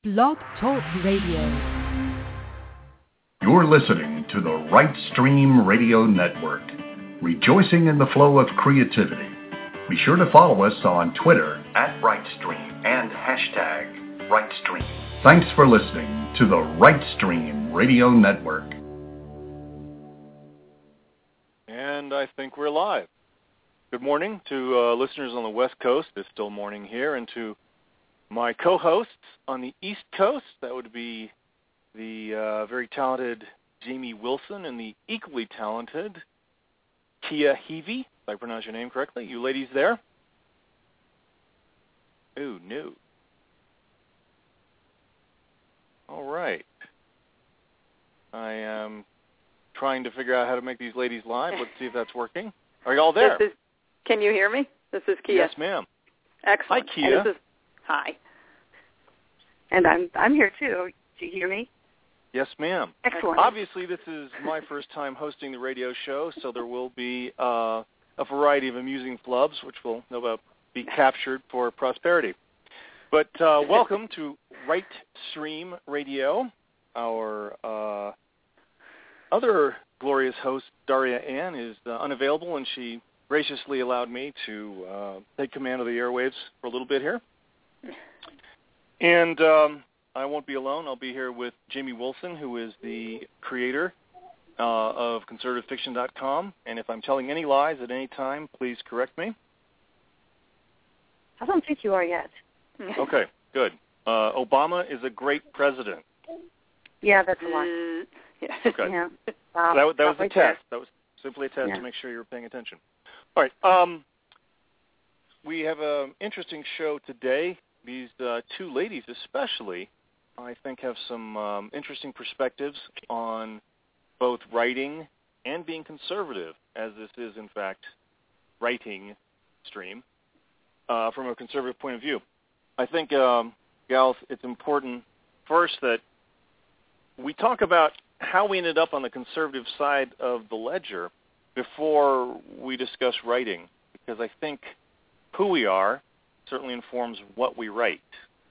Blog Talk Radio. You're listening to the Right Stream Radio Network, rejoicing in the flow of creativity. Be sure to follow us on Twitter @RightStream and #RightStream. Thanks for listening to the Right Stream Radio Network. And I think we're live. Good morning to listeners on the West Coast. It's still morning here. And to my co-hosts on the East Coast, that would be the very talented Jamie Wilson and the equally talented Kia Heavey, if I pronounce your name correctly. You ladies there? Oh, no. All right. I am trying to figure out how to make these ladies live. Let's see if that's working. Are you all there? Can you hear me? This is Kia. Yes, ma'am. Excellent. Hi, Kia. Hi. And I'm here too. Do you hear me? Yes, ma'am. Excellent. Obviously, this is my first time hosting the radio show, so there will be a variety of amusing flubs, which will no doubt be captured for prosperity. But welcome to Right Stream Radio. Our other glorious host, Daria Ann, is unavailable, and she graciously allowed me to take command of the airwaves for a little bit here. And I won't be alone. I'll be here with Jamie Wilson, who is the creator of ConservativeFiction.com. And if I'm telling any lies at any time, please correct me. I don't think you are yet. Okay, good. Obama is a great president. Yeah, that's a lie. Okay. Yeah. That was a right test. there. That was simply a test Yeah. to make sure you were paying attention. All right. We have an interesting show today. These two ladies especially, I think, have some interesting perspectives on both writing and being conservative, as this is, in fact, writing stream, from a conservative point of view. I think, gals, it's important first that we talk about how we ended up on the conservative side of the ledger before we discuss writing, because I think who we are certainly informs what we write.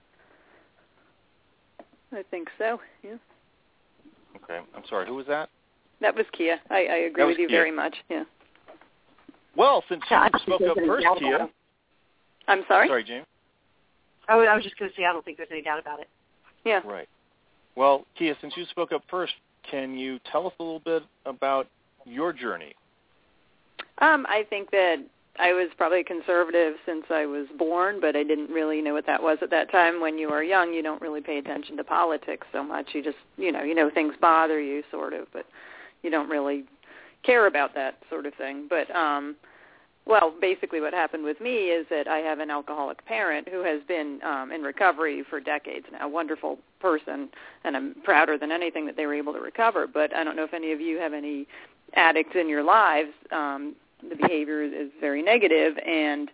I think so, yeah. Okay. I'm sorry, who was that? That was Kia. I agree with you Kia. very much, yeah. Well, since you spoke up first, Kia. I'm sorry? Sorry, James. I was just going to say I don't think there's any doubt about it. Yeah. Right. Well, Kia, since you spoke up first, can you tell us a little bit about your journey? I think that I was probably conservative since I was born, but I didn't really know what that was at that time. When you are young, you don't really pay attention to politics so much. You just, you know things bother you sort of, but you don't really care about that sort of thing. But, well, basically what happened with me is that I have an alcoholic parent who has been in recovery for decades now, a wonderful person, and I'm prouder than anything that they were able to recover. But I don't know if any of you have any addicts in your lives. The behavior is very negative, and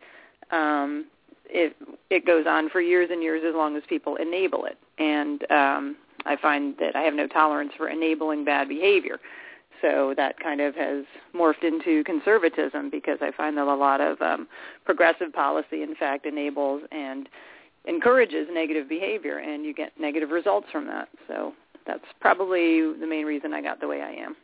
it goes on for years and years as long as people enable it. And I find that I have no tolerance for enabling bad behavior. So that kind of has morphed into conservatism, because I find that a lot of progressive policy, in fact, enables and encourages negative behavior, and you get negative results from that. So that's probably the main reason I got the way I am.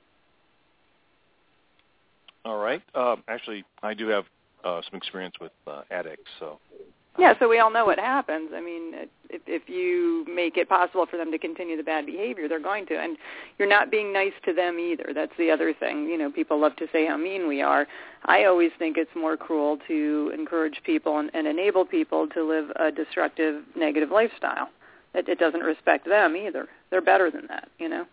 All right. Actually, I do have some experience with addicts, so. Yeah, so we all know what happens. I mean, if you make it possible for them to continue the bad behavior, they're going to. And you're not being nice to them either. That's the other thing. You know, people love to say how mean we are. I always think it's more cruel to encourage people and enable people to live a destructive, negative lifestyle. It doesn't respect them either. They're better than that, you know.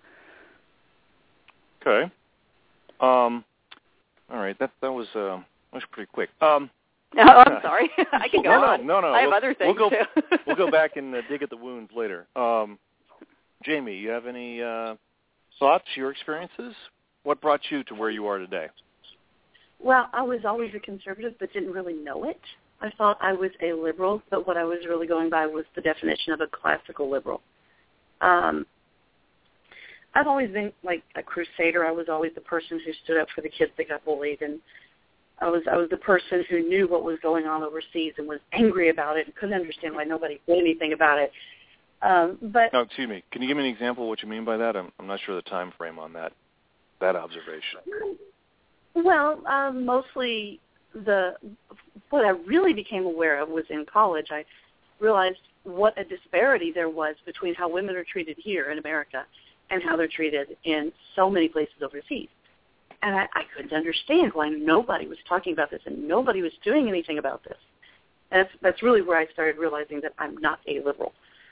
Okay. All right, that was pretty quick. No, I'm sorry. I can go on. No. I have other things, too. We'll go back and dig at the wounds later. Jamie, you have any thoughts, your experiences? What brought you to where you are today? Well, I was always a conservative but didn't really know it. I thought I was a liberal, but what I was really going by was the definition of a classical liberal. I've always been like a crusader. I was always the person who stood up for the kids that got bullied, and I was the person who knew what was going on overseas and was angry about it and couldn't understand why nobody did anything about it. But no, excuse me. Can you give me an example of what you mean by that? I'm not sure the time frame on that observation. Well, mostly what I really became aware of was in college. I realized what a disparity there was between how women are treated here in America and how they're treated in so many places overseas. And I couldn't understand why nobody was talking about this and nobody was doing anything about this. And that's really where I started realizing that I'm not a liberal.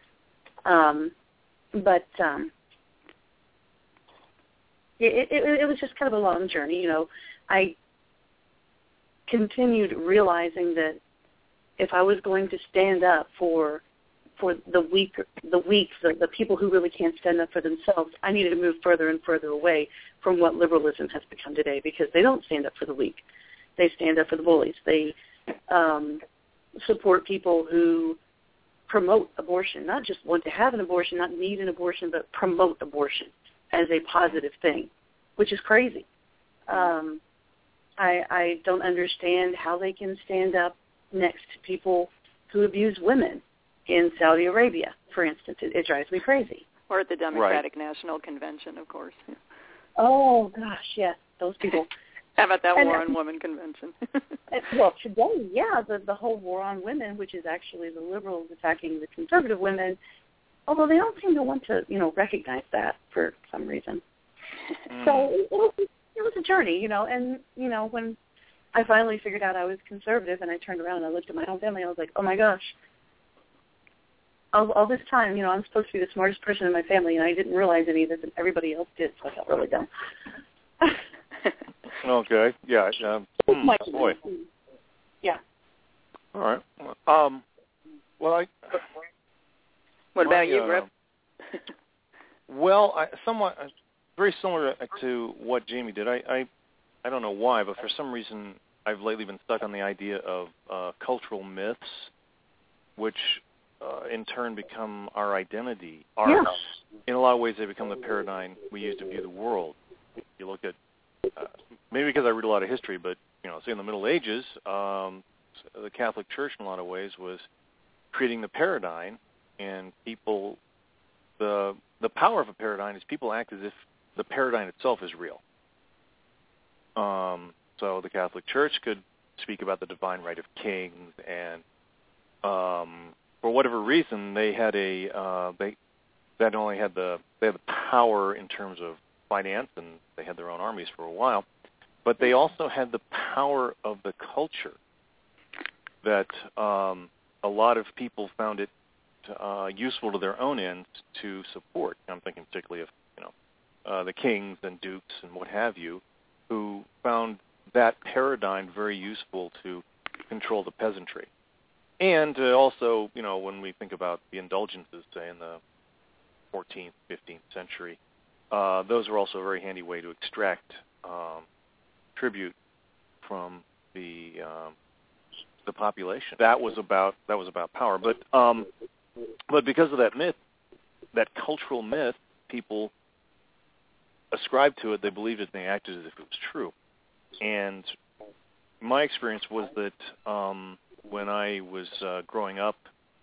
It was just kind of a long journey. You know, I continued realizing that if I was going to stand up for the weak, the people who really can't stand up for themselves, I needed to move further and further away from what liberalism has become today, because they don't stand up for the weak. They stand up for the bullies. They support people who promote abortion, not just want to have an abortion, not need an abortion, but promote abortion as a positive thing, which is crazy. I don't understand how they can stand up next to people who abuse women in Saudi Arabia, for instance. It drives me crazy. Or at the Democratic National Convention, of course. Oh, gosh, yes, those people. How about that War on Women convention? Well, today, yeah, the whole War on Women, which is actually the liberals attacking the conservative women, although they don't seem to want to, recognize that for some reason. So it was a journey, and, when I finally figured out I was conservative and I turned around and I looked at my own family, I was like, oh, my gosh. All this time, I'm supposed to be the smartest person in my family, and I didn't realize any of this, and everybody else did, so I felt really dumb. Okay. Yeah. Boy. Yeah. All right. Well, What about you, Rip? Well, somewhat very similar to what Jamie did. I don't know why, but for some reason I've lately been stuck on the idea of cultural myths, which in turn become our identity. In a lot of ways, they become the paradigm we use to view the world. You look at maybe because I read a lot of history, but say in the Middle Ages, the Catholic Church in a lot of ways was creating the paradigm, and people, the power of a paradigm is people act as if the paradigm itself is real. So the Catholic Church could speak about the divine right of kings, and for whatever reason, they had they not only had the power in terms of finance, and they had their own armies for a while, but they also had the power of the culture that a lot of people found it useful to their own ends to support. I'm thinking particularly of the kings and dukes and what have you, who found that paradigm very useful to control the peasantry. And also, when we think about the indulgences, say, in the 14th, 15th century, those are also a very handy way to extract tribute from the population. That was about power. But because of that myth, that cultural myth, people ascribed to it. They believed it, and they acted as if it was true. And my experience was that when I was growing up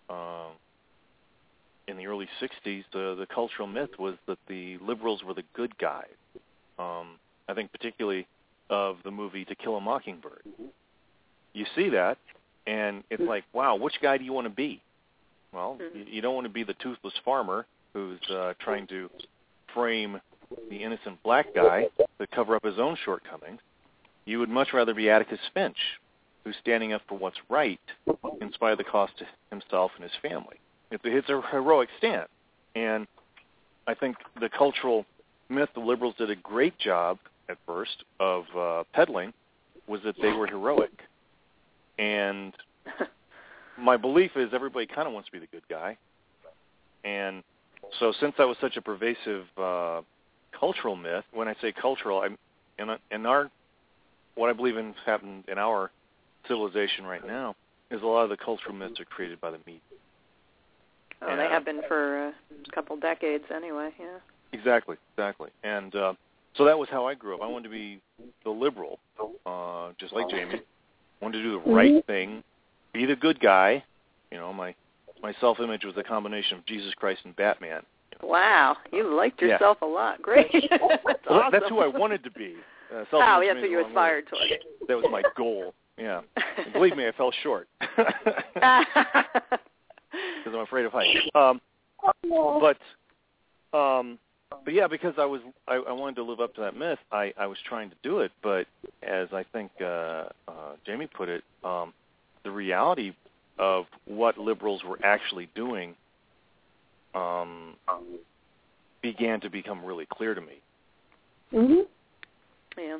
in the early 60s, the cultural myth was that the liberals were the good guys. I think particularly of the movie To Kill a Mockingbird. You see that, and it's like, wow, which guy do you want to be? Well, you don't want to be the toothless farmer who's trying to frame the innocent black guy to cover up his own shortcomings. You would much rather be Atticus Finch, who's standing up for what's right in spite of the cost to himself and his family. It's a heroic stand. And I think the cultural myth the liberals did a great job at first of peddling was that they were heroic. And my belief is everybody kind of wants to be the good guy. And so since that was such a pervasive cultural myth, when I say cultural, what I believe in happened in our civilization right now is a lot of the cultural myths are created by the media. Oh, they have been for a couple decades anyway, yeah. Exactly. And so that was how I grew up. I wanted to be the liberal, just like Jamie. I wanted to do the right thing, be the good guy. My my self-image was a combination of Jesus Christ and Batman. Wow, you liked yourself a lot. Great. That's awesome. That's who I wanted to be. That's what you aspired toward. That was my goal. Yeah. And believe me, I fell short. Because I'm afraid of heights. But yeah, because I wanted to live up to that myth, I was trying to do it. But as I think Jamie put it, the reality of what liberals were actually doing began to become really clear to me. Mm-hmm. Yeah.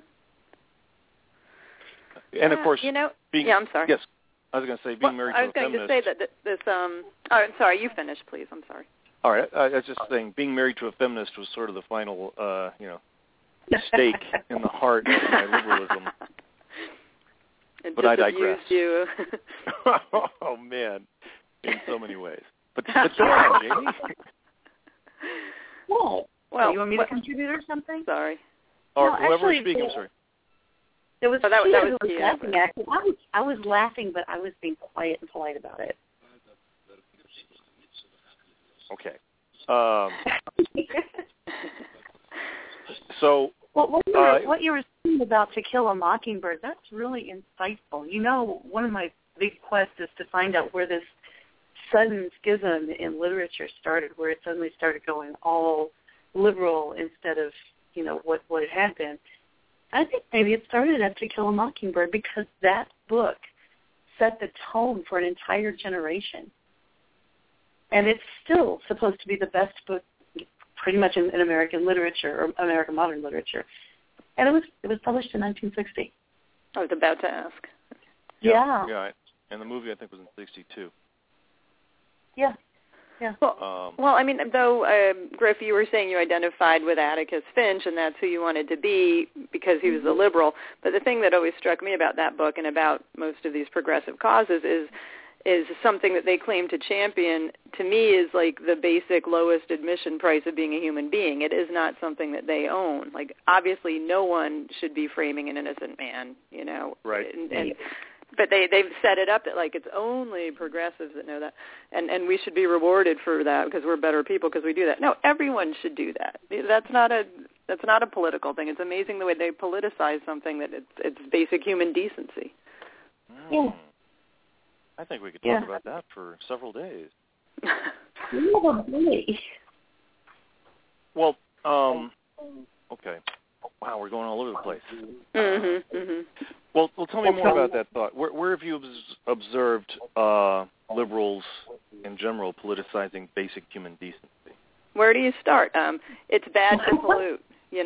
And of course, I'm sorry. Yes, I was going to say being married to a feminist. I was going to say that this. I'm sorry. You finish, please. I'm sorry. All right. I was just saying, being married to a feminist was sort of the final, stake in the heart of my liberalism. But I digress. You. Oh man, in so many ways. But go on, Jamie. Well, you want me to contribute or something? Sorry. Or whoever was speaking, I'm sorry. There was that was Kia laughing. Actually, I was laughing, but I was being quiet and polite about it. Okay. So. Well, what you were saying about To Kill a Mockingbird, that's really insightful. You know, one of my big quests is to find out where this sudden schism in literature started, where it suddenly started going all liberal instead of, what it had been. I think maybe it started at To Kill a Mockingbird because that book set the tone for an entire generation. And it's still supposed to be the best book pretty much in American literature or American modern literature. And it was published in 1960. I was about to ask. Yeah. Yeah, and the movie I think was in 1962. Yeah. Yeah. Well, I mean, though, Griff, you were saying you identified with Atticus Finch, and that's who you wanted to be because he was a liberal. But the thing that always struck me about that book and about most of these progressive causes is something that they claim to champion, to me, is like the basic lowest admission price of being a human being. It is not something that they own. Like, obviously, no one should be framing an innocent man, Right. But they've set it up that, like, it's only progressives that know that, and we should be rewarded for that because we're better people because we do that. No, everyone should do that. That's not a political thing. It's amazing the way they politicize something that it's basic human decency. Yeah. I think we could talk about that for several days. Well, okay. Wow, we're going all over the place. Mm-hmm, mm-hmm. Well, tell me more about that thought. Where have you observed liberals in general politicizing basic human decency? Where do you start? It's bad to pollute.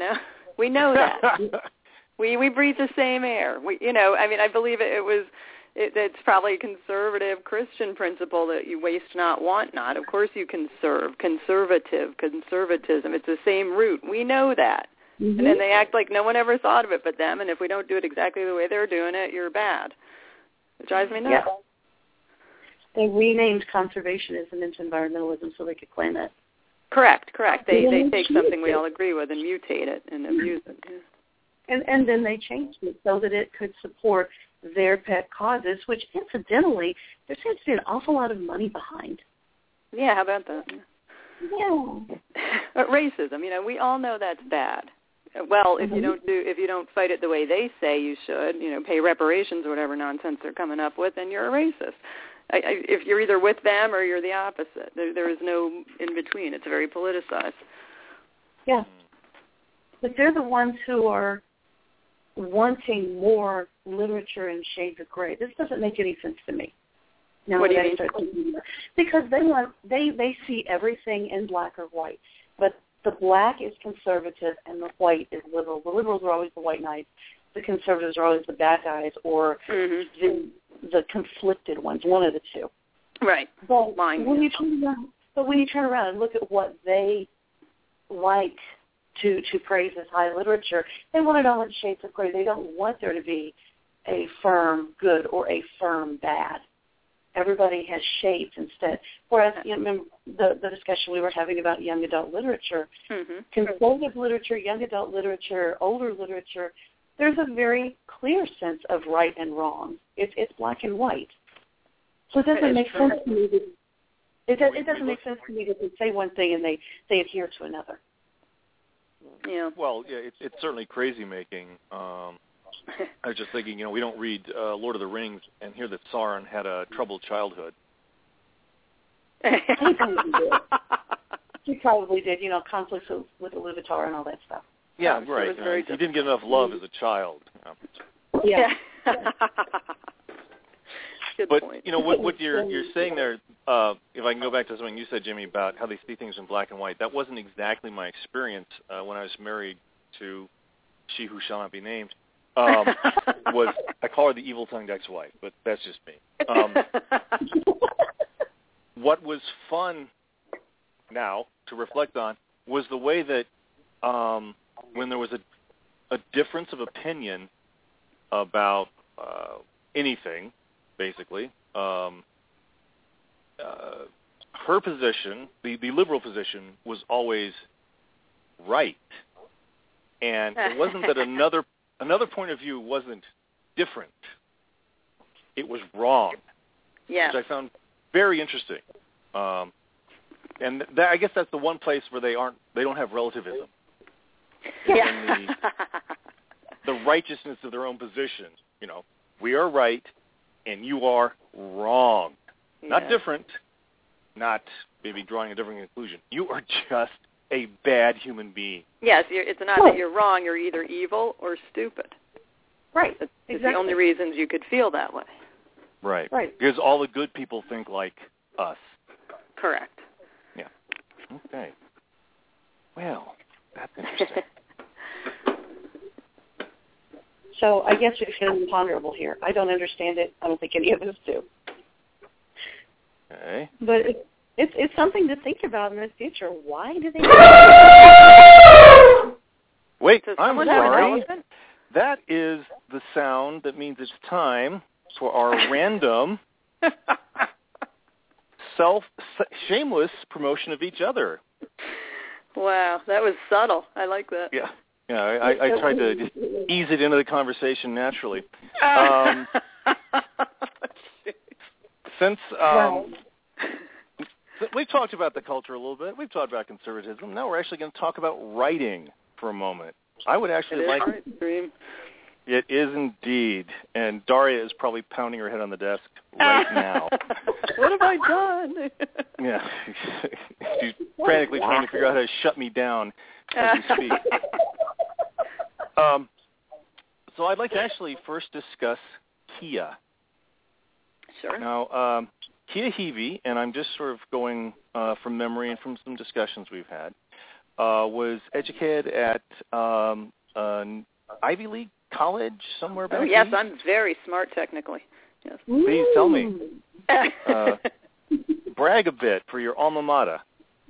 We know that. we breathe the same air. I believe it's probably a conservative Christian principle that you waste not, want not. Of course you conserve. Conservatism. It's the same root. We know that. Mm-hmm. And then they act like no one ever thought of it but them, and if we don't do it exactly the way they're doing it, you're bad. It drives me nuts. Yeah. They renamed conservationism into environmentalism so they could claim it. Correct. They take something we all agree with and mutate it and abuse it. Yeah. And then they changed it so that it could support their pet causes, which incidentally, there seems to be an awful lot of money behind. Yeah, how about that? Yeah. But racism, we all know that's bad. Well, if you don't fight it the way they say you should, pay reparations or whatever nonsense they're coming up with, then you're a racist. If you're either with them or you're the opposite, there is no in between. It's very politicized. Yeah, but they're the ones who are wanting more literature in shades of gray. This doesn't make any sense to me. Now, what do you mean? Because they see everything in black or white, but the black is conservative and the white is liberal. The liberals are always the white knights. The conservatives are always the bad guys or the conflicted ones, one of the two. Right. But when you turn around and look at what they like to praise as high literature, they want it all in shades of gray. They don't want there to be a firm good or a firm bad. Everybody has shades instead. Whereas, remember the discussion we were having about young adult literature, conservative literature, young adult literature, older literature, there's a very clear sense of right and wrong. It's black and white. So it doesn't make sense to me It doesn't make sense to me that they say one thing and they adhere to another. Yeah. Well, yeah, it's certainly crazy making. I was just thinking, we don't read Lord of the Rings and hear that Sauron had a troubled childhood. He probably did. Conflicts with the Iluvatar and all that stuff. Yeah, right. He didn't get enough love as a child. Yeah. Good but point. what you're saying there, if I can go back to something you said, Jimmy, about how they see things in black and white, that wasn't exactly my experience when I was married to she who shall not be named. Was I call her the evil-tongued ex-wife, but that's just me. What was fun now to reflect on was the way that when there was a difference of opinion about anything, basically, her position, the liberal position, was always right. And it wasn't that another point of view wasn't different. It was wrong, yeah. which I found very interesting. And I guess that's the one place where they don't have relativism. Yeah. The righteousness of their own position. We are right and you are wrong. Yeah. Not different, not maybe drawing a different conclusion. You are just a bad human being. Yes, it's not that you're wrong. You're either evil or stupid. Right. It's exactly. the only reasons you could feel that way. Right. Right. Because all the good people think like us. Correct. Yeah. Okay. Well, that's interesting. So I guess it's kind of imponderable here. I don't understand it. I don't think any of us do. Okay. But it's something to think about in the future. Why do they? Wait, Does I'm someone have an sorry. elephant? That is the sound that means it's time for our random, shameless promotion of each other. Wow, that was subtle. I like that. Yeah. Yeah, I tried to just ease it into the conversation naturally. Since we've talked about the culture a little bit, we've talked about conservatism. Now we're actually going to talk about writing for a moment. I would actually like. It is indeed, and Daria is probably pounding her head on the desk right now. What have I done? Yeah, she's frantically trying to figure out how to shut me down as we speak. So I'd like to actually first discuss Kia. Sure. Now, Kia Heavey, and I'm just sort of going from memory and from some discussions we've had, was educated at an Ivy League college somewhere back yes, east? I'm very smart technically. Yes. Please tell me. Brag a bit for your alma mater.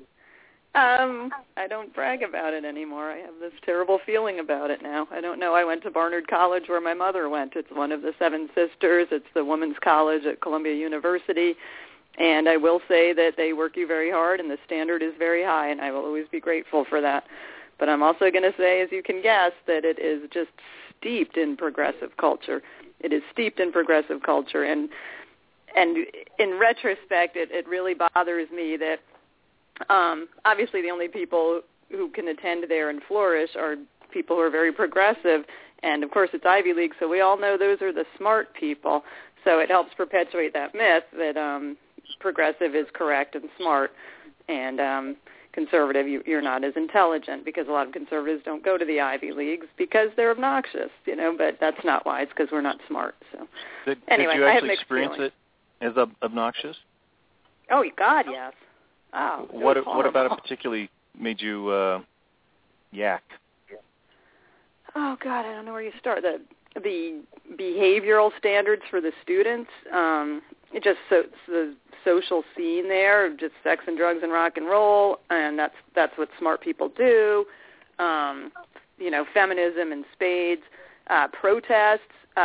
I don't brag about it anymore. I have this terrible feeling about it now. I don't know. I went to Barnard College where my mother went. It's one of the Seven Sisters. It's the women's college at Columbia University. And I will say that they work you very hard and the standard is very high, and I will always be grateful for that. But I'm also going to say, as you can guess, that it is just steeped in progressive culture. It is steeped in progressive culture. And in retrospect, it really bothers me that obviously the only people who can attend there and flourish are people who are very progressive. And, of course, it's Ivy League, so we all know those are the smart people. So it helps perpetuate that myth that progressive is correct and smart, and conservative, you're not as intelligent, because a lot of conservatives don't go to the Ivy Leagues because they're obnoxious, but that's not why. It's because we're not smart. So anyway, did you I actually have experience feelings. it as obnoxious? Oh, God, yes. Oh, what about it particularly made you yak? Oh, God, I don't know where you start. The behavioral standards for the students, just the social scene there, just sex and drugs and rock and roll, and that's what smart people do. Feminism in spades, protests.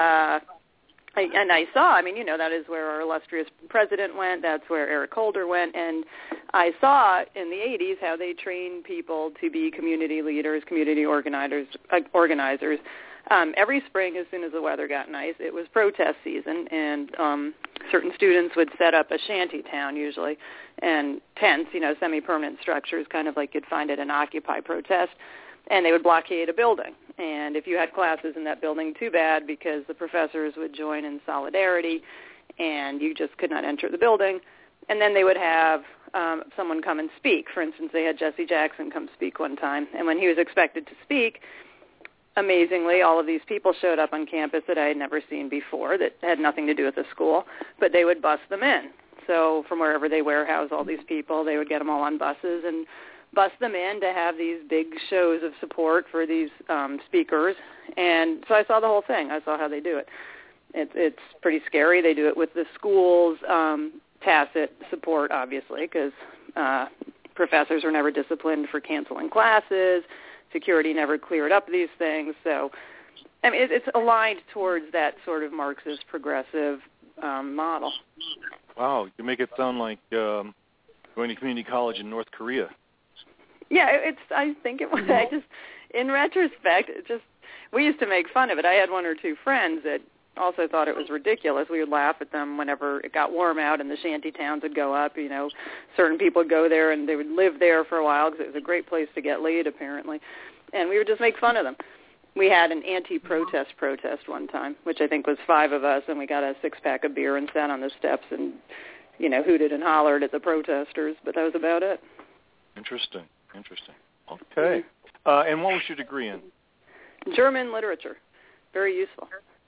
I saw, that is where our illustrious president went. That's where Eric Holder went. And I saw in the 80s how they trained people to be community leaders, community organizers. every spring, as soon as the weather got nice, it was protest season, and certain students would set up a shanty town usually, and tents, semi-permanent structures, kind of like you'd find at an Occupy protest, and they would blockade a building. And if you had classes in that building, too bad, because the professors would join in solidarity, and you just could not enter the building. And then they would have someone come and speak. For instance, they had Jesse Jackson come speak one time, and when he was expected to speak, amazingly, all of these people showed up on campus that I had never seen before that had nothing to do with the school, but they would bus them in. So from wherever they warehouse all these people, they would get them all on buses and bus them in to have these big shows of support for these speakers. And so I saw the whole thing. I saw how they do it. It's pretty scary. They do it with the school's tacit support, obviously, because professors were never disciplined for canceling classes. Security never cleared up these things. So, I mean, it's aligned towards that sort of Marxist progressive model. Wow, you make it sound like going to community college in North Korea. Yeah, I think it was. In retrospect, we used to make fun of it. I had one or two friends that also thought it was ridiculous. We would laugh at them whenever it got warm out and the shanty towns would go up. Certain people would go there and they would live there for a while because it was a great place to get laid, apparently. And we would just make fun of them. We had an anti-protest protest one time, which I think was 5 of us, and we got a 6-pack of beer and sat on the steps and, hooted and hollered at the protesters, but that was about it. Interesting. Okay. And what was your degree in? German literature. Very useful.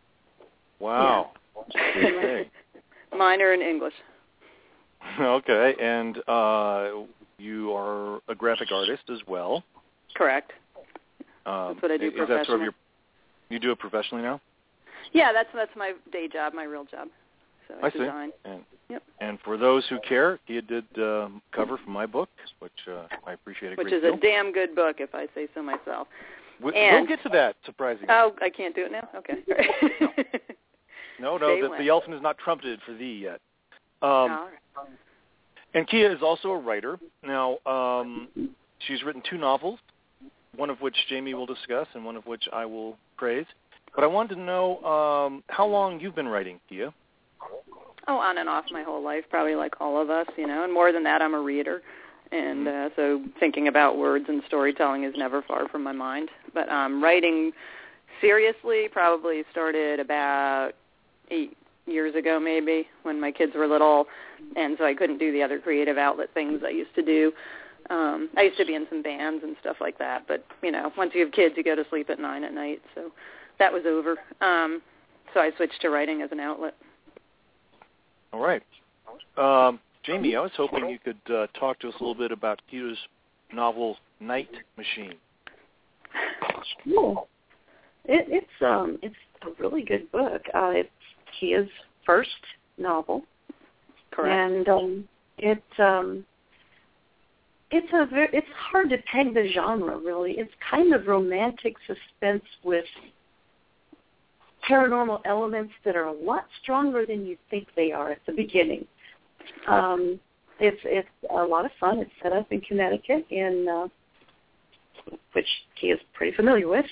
Wow. Yeah. Okay. Minor in English. Okay, and you are a graphic artist as well. Correct. That's what I do professionally. Is that sort of you do it professionally now? Yeah, that's my day job, my real job. So I design. See. And for those who care, he did cover for my book, which I appreciate a great deal. Which is a damn good book, if I say so myself. We'll get to that, surprisingly. Oh, I can't do it now? Okay. No, the elephant is not trumpeted for thee yet. All right. And Kia is also a writer. Now, she's written 2 novels, one of which Jamie will discuss and one of which I will praise. But I wanted to know how long you've been writing, Kia. Oh, on and off my whole life, probably like all of us, And more than that, I'm a reader. And so thinking about words and storytelling is never far from my mind. But writing seriously probably started about 8 years ago maybe when my kids were little, and so I couldn't do the other creative outlet things I used to do. I used to be in some bands and stuff like that, but, once you have kids, you go to sleep at 9 at night, so that was over. So I switched to writing as an outlet. All right. Jamie, I was hoping you could talk to us a little bit about Kia's novel, Night Machine. Cool. It's a really good book. It's Kia's first novel. Correct. And it's hard to peg the genre, really. It's kind of romantic suspense with paranormal elements that are a lot stronger than you think they are at the beginning. It's a lot of fun. It's set up in Connecticut, which Kia's pretty familiar with.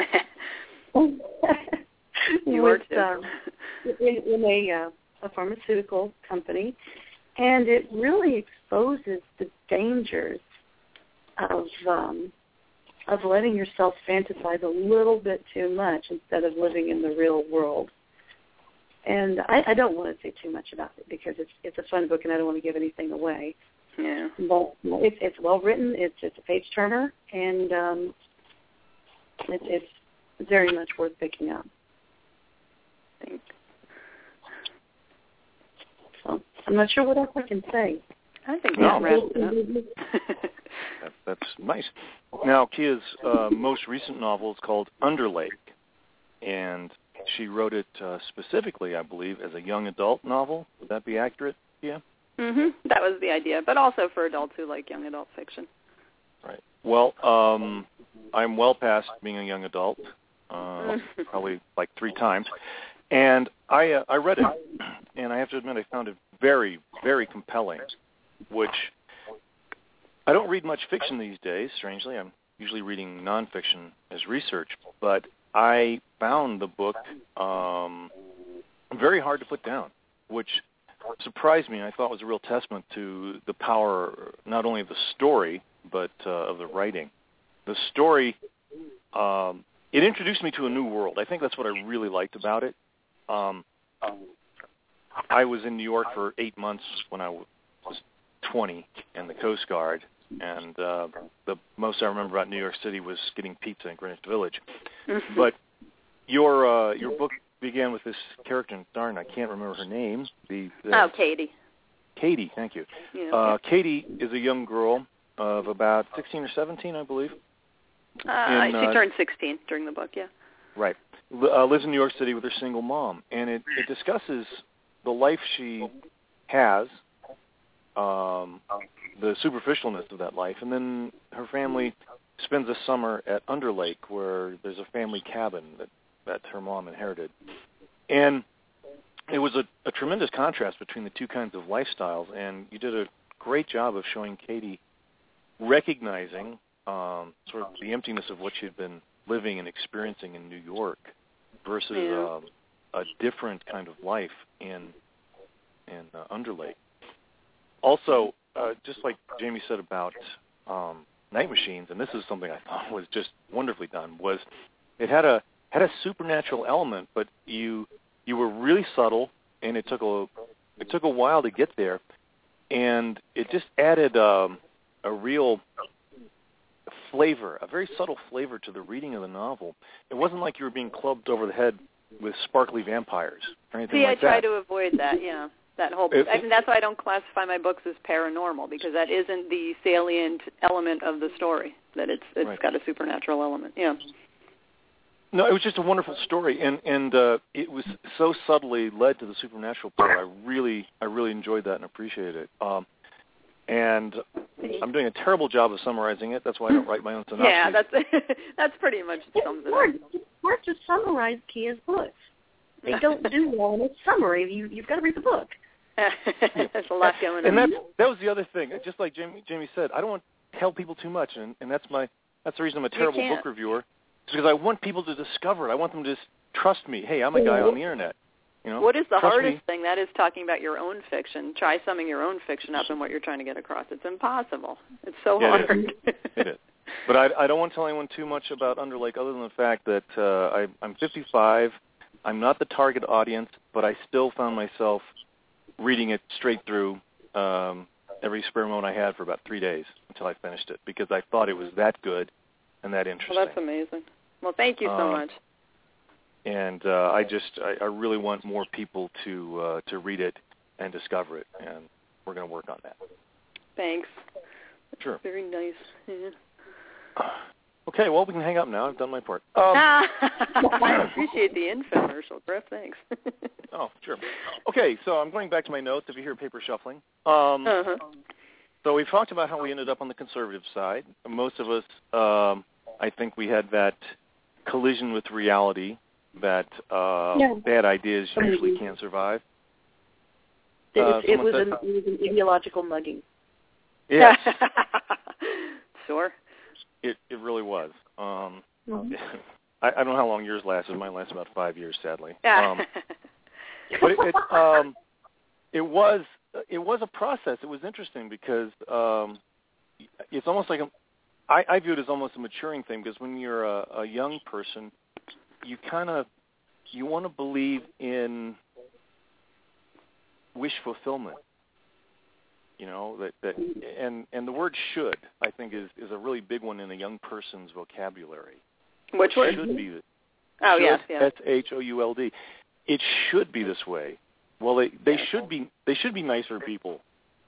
You were too. In a pharmaceutical company, and it really exposes the dangers of letting yourself fantasize a little bit too much instead of living in the real world. And I don't want to say too much about it because it's a fun book and I don't want to give anything away. Yeah. But it's well written. It's a page turner, and it's very much worth picking up. Thanks. So I'm not sure what else I can say. I think that wraps it up. That's nice. Now, Kia's most recent novel is called Underlake, and she wrote it specifically, I believe, as a young adult novel. Would that be accurate, Kia? Mm-hmm. That was the idea, but also for adults who like young adult fiction. Right. Well, I'm well past being a young adult, probably like 3 times. And I read it, and I have to admit I found it very, very compelling, which I don't read much fiction these days, strangely. I'm usually reading nonfiction as research, but I found the book very hard to put down, which surprised me. I thought was a real testament to the power not only of the story, but of the writing. The story, it introduced me to a new world. I think that's what I really liked about it. I was in New York for 8 months when I was 20 in the Coast Guard, and the most I remember about New York City was getting pizza in Greenwich Village. But your book began with this character, darn, I can't remember her name. Katie. Katie, thank you. Yeah. Katie is a young girl of about 16 or 17, I believe. She turned 16 during the book, yeah. Right. Lives in New York City with her single mom, and it discusses the life she has, the superficialness of that life, and then her family spends a summer at Underlake, where there's a family cabin that her mom inherited. And it was a tremendous contrast between the two kinds of lifestyles, and you did a great job of showing Katie recognizing sort of the emptiness of what she had been living and experiencing in New York versus a different kind of life in Underlake. Also, just like Jamie said about Night Machines, and this is something I thought was just wonderfully done, was it had a supernatural element, but you were really subtle, and it took a while to get there, and it just added a real flavor, a very subtle flavor to the reading of the novel. It wasn't like you were being clubbed over the head with sparkly vampires or anything like that. See, I try to avoid that, yeah. That whole, I think that's why I don't classify my books as paranormal, because that isn't the salient element of the story, that it's right. Got a supernatural element, yeah. No, it was just a wonderful story, and it was so subtly led to the supernatural part. I really enjoyed that and appreciated it. And I'm doing a terrible job of summarizing it. That's why I don't write my own synopsis. Yeah, that's pretty much sums it up. It's hard to summarize Kia's books. They don't do well in a summary. You've got to read the book. There's a lot going on. And that was the other thing. Just like Jamie said, I don't want to tell people too much, and that's the reason I'm a terrible book reviewer. It's because I want people to discover it. I want them to just trust me. Hey, I'm a guy on the internet. You know, what is the hardest thing? That is talking about your own fiction. Try summing your own fiction up and what you're trying to get across. It's impossible. It's so hard. It is. But I don't want to tell anyone too much about Underlake other than the fact that I'm 55. I'm not the target audience, but I still found myself reading it straight through every spare moment I had for about 3 days until I finished it, because I thought it was that good and that interesting. Well, that's amazing. Well, thank you so much. And I really want more people to read it and discover it, and we're going to work on that. Thanks. Sure. Very nice. Yeah. Okay, well, we can hang up now. I've done my part. I appreciate the infomercial, Griff. Thanks. Oh, sure. Okay, so I'm going back to my notes if you hear paper shuffling. So we've talked about how we ended up on the conservative side. Most of us, I think we had that collision with reality that bad ideas usually can't survive. It was an ideological mugging. Yes. Sure. It really was. I don't know how long yours lasted. Mine lasted about 5 years, sadly. But it was a process. It was interesting because it's almost like I view it as almost a maturing thing, because when you're a young person, you want to believe in wish fulfillment. You know, that and the word should, I think, is a really big one in a young person's vocabulary. Which word? Should be. Oh, yes, yeah. SHOULD. It should be this way. Well, they should be nicer people.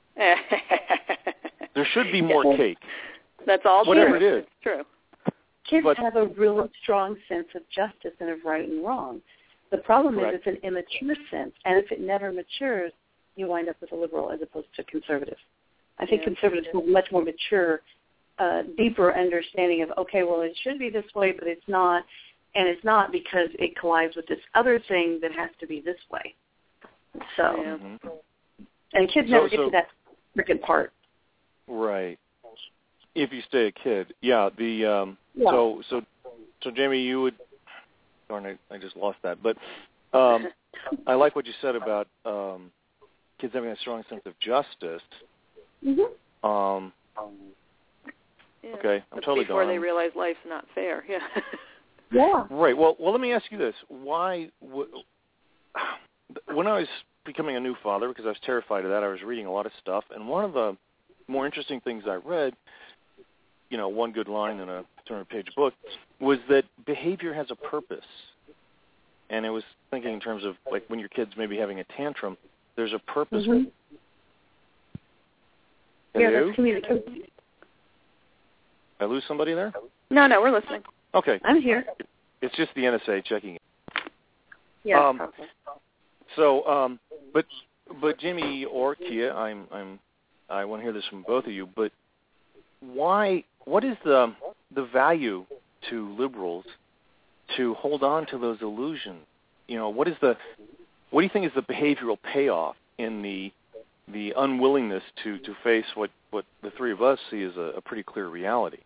There should be more cake. That's all true. Whatever it is. It's true. Kids have a really strong sense of justice and of right and wrong. The problem is it's an immature sense, and if it never matures, you wind up with a liberal as opposed to conservative. I think conservatives have a much more mature, deeper understanding of, okay, well, it should be this way, but it's not, and it's not because it collides with this other thing that has to be this way. So, and kids never get to that freaking part. Right. If you stay a kid, So Jamie, you darn, I just lost that. But I like what you said about kids having a strong sense of justice. Mm-hmm. Yeah. Okay, I'm totally before gone. they realize life's not fair. Yeah. Yeah. Right. Well, let me ask you this: why, when I was becoming a new father, because I was terrified of that, I was reading a lot of stuff, and one of the more interesting things I read, one good line in a 200-page book, was that behavior has a purpose. And it was thinking in terms of, like, when your kid's maybe having a tantrum, there's a purpose. Mm-hmm. Yeah, Hello? that's communication. I lose somebody there? No, we're listening. Okay. I'm here. It's just the NSA checking in. Yeah, probably. So, but Jimmy or Kia, I want to hear this from both of you. But why? What is the value to liberals to hold on to those illusions? What do you think is the behavioral payoff in the unwillingness to face what the three of us see as a pretty clear reality?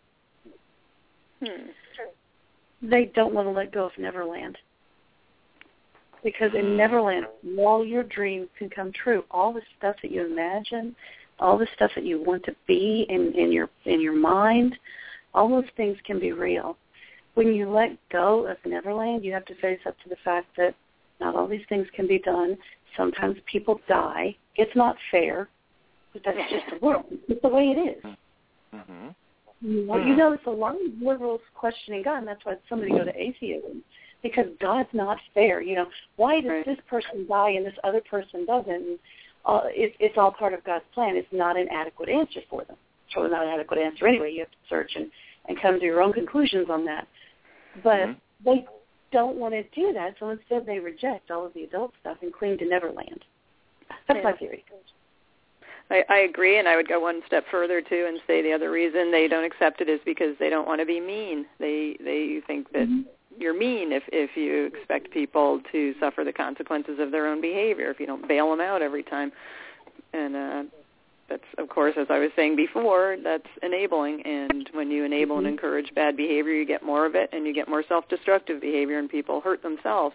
They don't want to let go of Neverland. Because in Neverland, all your dreams can come true. All the stuff that you imagine, all the stuff that you want to be in your mind, all those things can be real. When you let go of Neverland, you have to face up to the fact that not all these things can be done. Sometimes people die. It's not fair, but that's just the world. It's the way it is. Mm-hmm. Well, you notice a lot of liberals questioning God, and that's why so many go to atheism, because God's not fair. Why does this person die and this other person doesn't? And, it's all part of God's plan. It's not an adequate answer for them. It's really not an adequate answer anyway. You have to search and come to your own conclusions on that. But they don't want to do that, so instead they reject all of the adult stuff and cling to Neverland. That's my theory. I agree, and I would go one step further, too, and say the other reason they don't accept it is because they don't want to be mean. They think that you're mean if you expect people to suffer the consequences of their own behavior, if you don't bail them out every time. And that's, of course, as I was saying before, that's enabling. And when you enable and encourage bad behavior, you get more of it, and you get more self-destructive behavior, and people hurt themselves.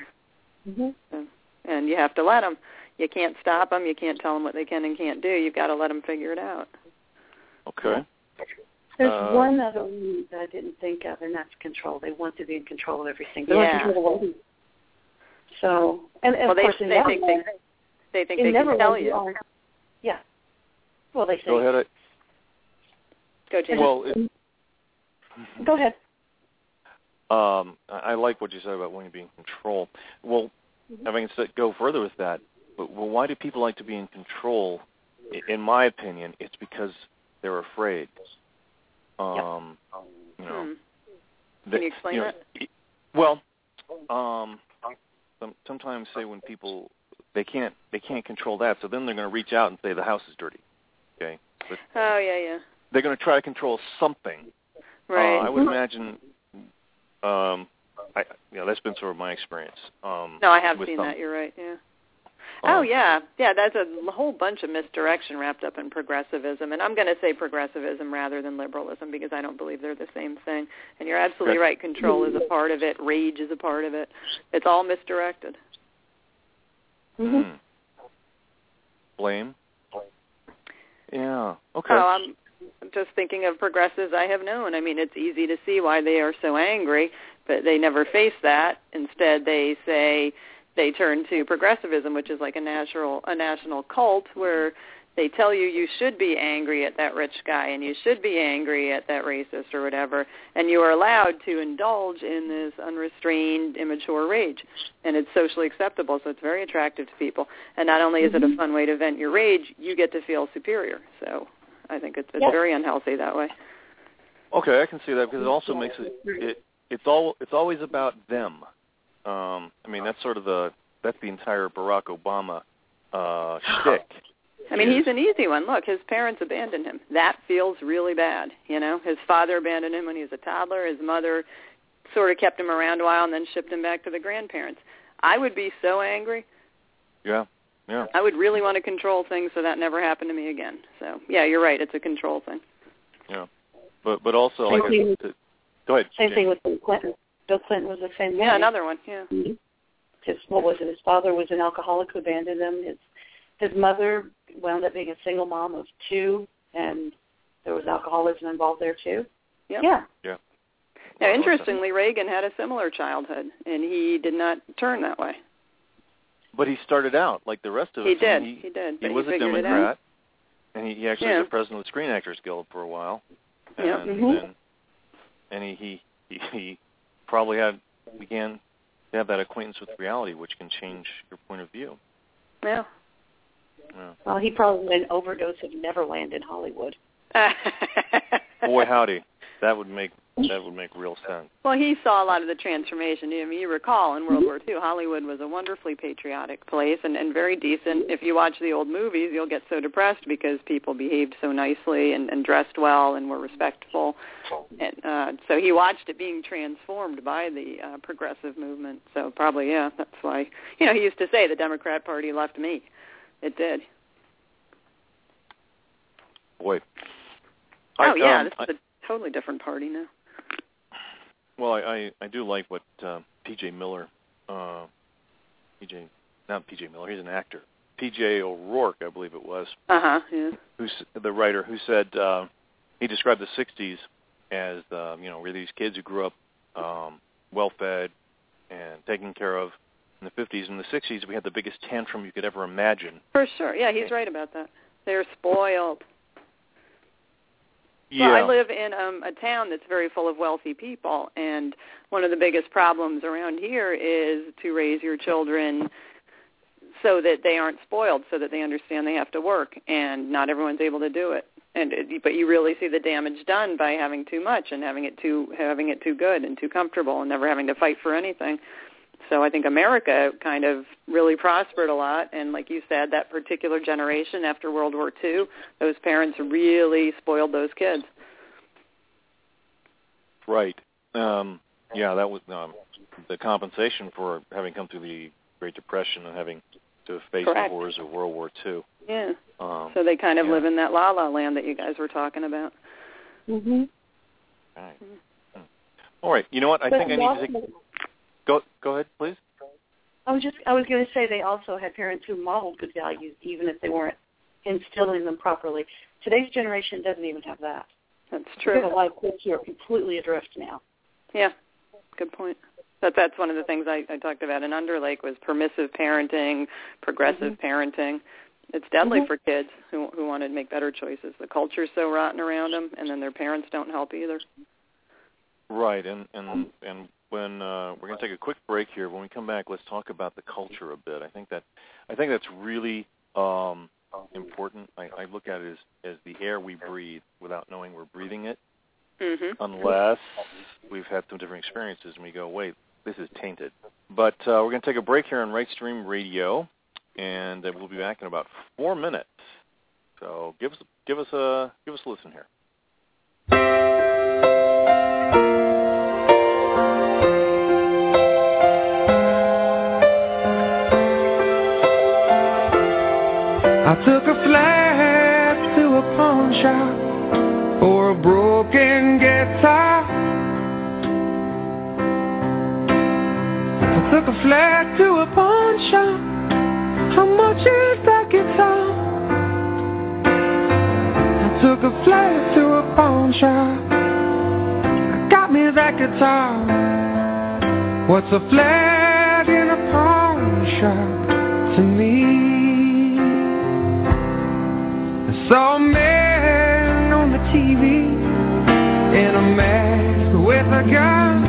And you have to let them. You can't stop them. You can't tell them what they can and can't do. You've got to let them figure it out. Okay. There's one other one that I didn't think of, and that's control. They want to be in control of everything. They want to control the world. So, and of course, they think they can tell you. Yeah. Well, they say. Go ahead. Go, Jim. Well, go ahead. I like what you said about wanting to be in control. Well, if I can go further with that, but why do people like to be in control? In my opinion, it's because they're afraid. Can you explain that? Well, sometimes say when people they can't control that, so then they're going to reach out and say the house is dirty. Okay. But they're going to try to control something. Right. I would imagine. That's been sort of my experience. No, I have seen that. You're right. Yeah. That's a whole bunch of misdirection wrapped up in progressivism, and I'm going to say progressivism rather than liberalism because I don't believe they're the same thing. And you're absolutely right. Control is a part of it. Rage is a part of it. It's all misdirected. Blame. Yeah. Okay. Oh, I'm just thinking of progressives I have known. I mean, it's easy to see why they are so angry, but they never face that. Instead, they say they turn to progressivism, which is like a national cult where they tell you should be angry at that rich guy and you should be angry at that racist or whatever, and you are allowed to indulge in this unrestrained, immature rage. And it's socially acceptable, so it's very attractive to people. And not only is it a fun way to vent your rage, you get to feel superior. So I think it's very unhealthy that way. Okay, I can see that because it also makes it's always about them. I mean, that's sort of the entire Barack Obama shtick. I mean, he's an easy one. Look, his parents abandoned him. That feels really bad. His father abandoned him when he was a toddler. His mother sort of kept him around a while and then shipped him back to the grandparents. I would be so angry. Yeah. I would really want to control things so that never happened to me again. So, yeah, you're right. It's a control thing. Yeah. But also, go ahead. Same thing with Bill Clinton. Bill Clinton was the same way. Yeah, another one. Yeah. His father was an alcoholic who abandoned him. His mother wound up being a single mom of 2, and there was alcoholism involved there too. Yep. Yeah. Now, interestingly, Reagan had a similar childhood, and he did not turn that way. But he started out like the rest of us. He did. He was a Democrat, and he actually was the president of the Screen Actors Guild for a while. And and he probably began to have that acquaintance with reality, which can change your point of view. Yeah. Well, he probably had an overdose of Neverland in Hollywood. Boy, howdy, that would make real sense. Well, he saw a lot of the transformation. I mean, you recall in World War II, Hollywood was a wonderfully patriotic place and very decent. If you watch the old movies, you'll get so depressed because people behaved so nicely and dressed well and were respectful. And so he watched it being transformed by the progressive movement. So probably, that's why. He used to say the Democrat Party left me. It did. Boy. This is a totally different party now. Well, I do like what P.J. Miller, not P.J. Miller, he's an actor. P.J. O'Rourke, I believe it was. Yeah. Who's the writer who said he described the 60s as where these kids who grew up well-fed and taken care of. In the 50s and the 60s, we had the biggest tantrum you could ever imagine. For sure. Yeah, he's right about that. They're spoiled. Yeah. Well, I live in a town that's very full of wealthy people, and one of the biggest problems around here is to raise your children so that they aren't spoiled, so that they understand they have to work, and not everyone's able to do it. But you really see the damage done by having too much and having it too good and too comfortable and never having to fight for anything. So I think America kind of really prospered a lot, and like you said, that particular generation after World War II, those parents really spoiled those kids. Right. That was the compensation for having come through the Great Depression and having to face the horrors of World War II. Yeah. So they kind of live in that la-la land that you guys were talking about. Mm-hmm. Right. All right. You know what? I think I need to take... Go ahead, please. I was going to say they also had parents who modeled good values, even if they weren't instilling them properly. Today's generation doesn't even have that. That's true. There's a lot of kids who are completely adrift now. Yeah, good point. That's one of the things I talked about in Underlake was permissive parenting, progressive parenting. It's deadly for kids who want to make better choices. The culture's so rotten around them, and then their parents don't help either. Right, and when we're going to take a quick break here. When we come back, let's talk about the culture a bit. I think that's really important. I look at it as the air we breathe without knowing we're breathing it, unless we've had some different experiences and we go, wait, this is tainted. But we're going to take a break here on Right Stream Radio, and we'll be back in about 4 minutes. So give us a listen here. I took a flat to a pawn shop for a broken guitar. I took a flat to a pawn shop. How much is that guitar? I took a flat to a pawn shop. Got me that guitar. What's a flat in a pawn shop to me? Saw a man on the TV in a mask with a gun.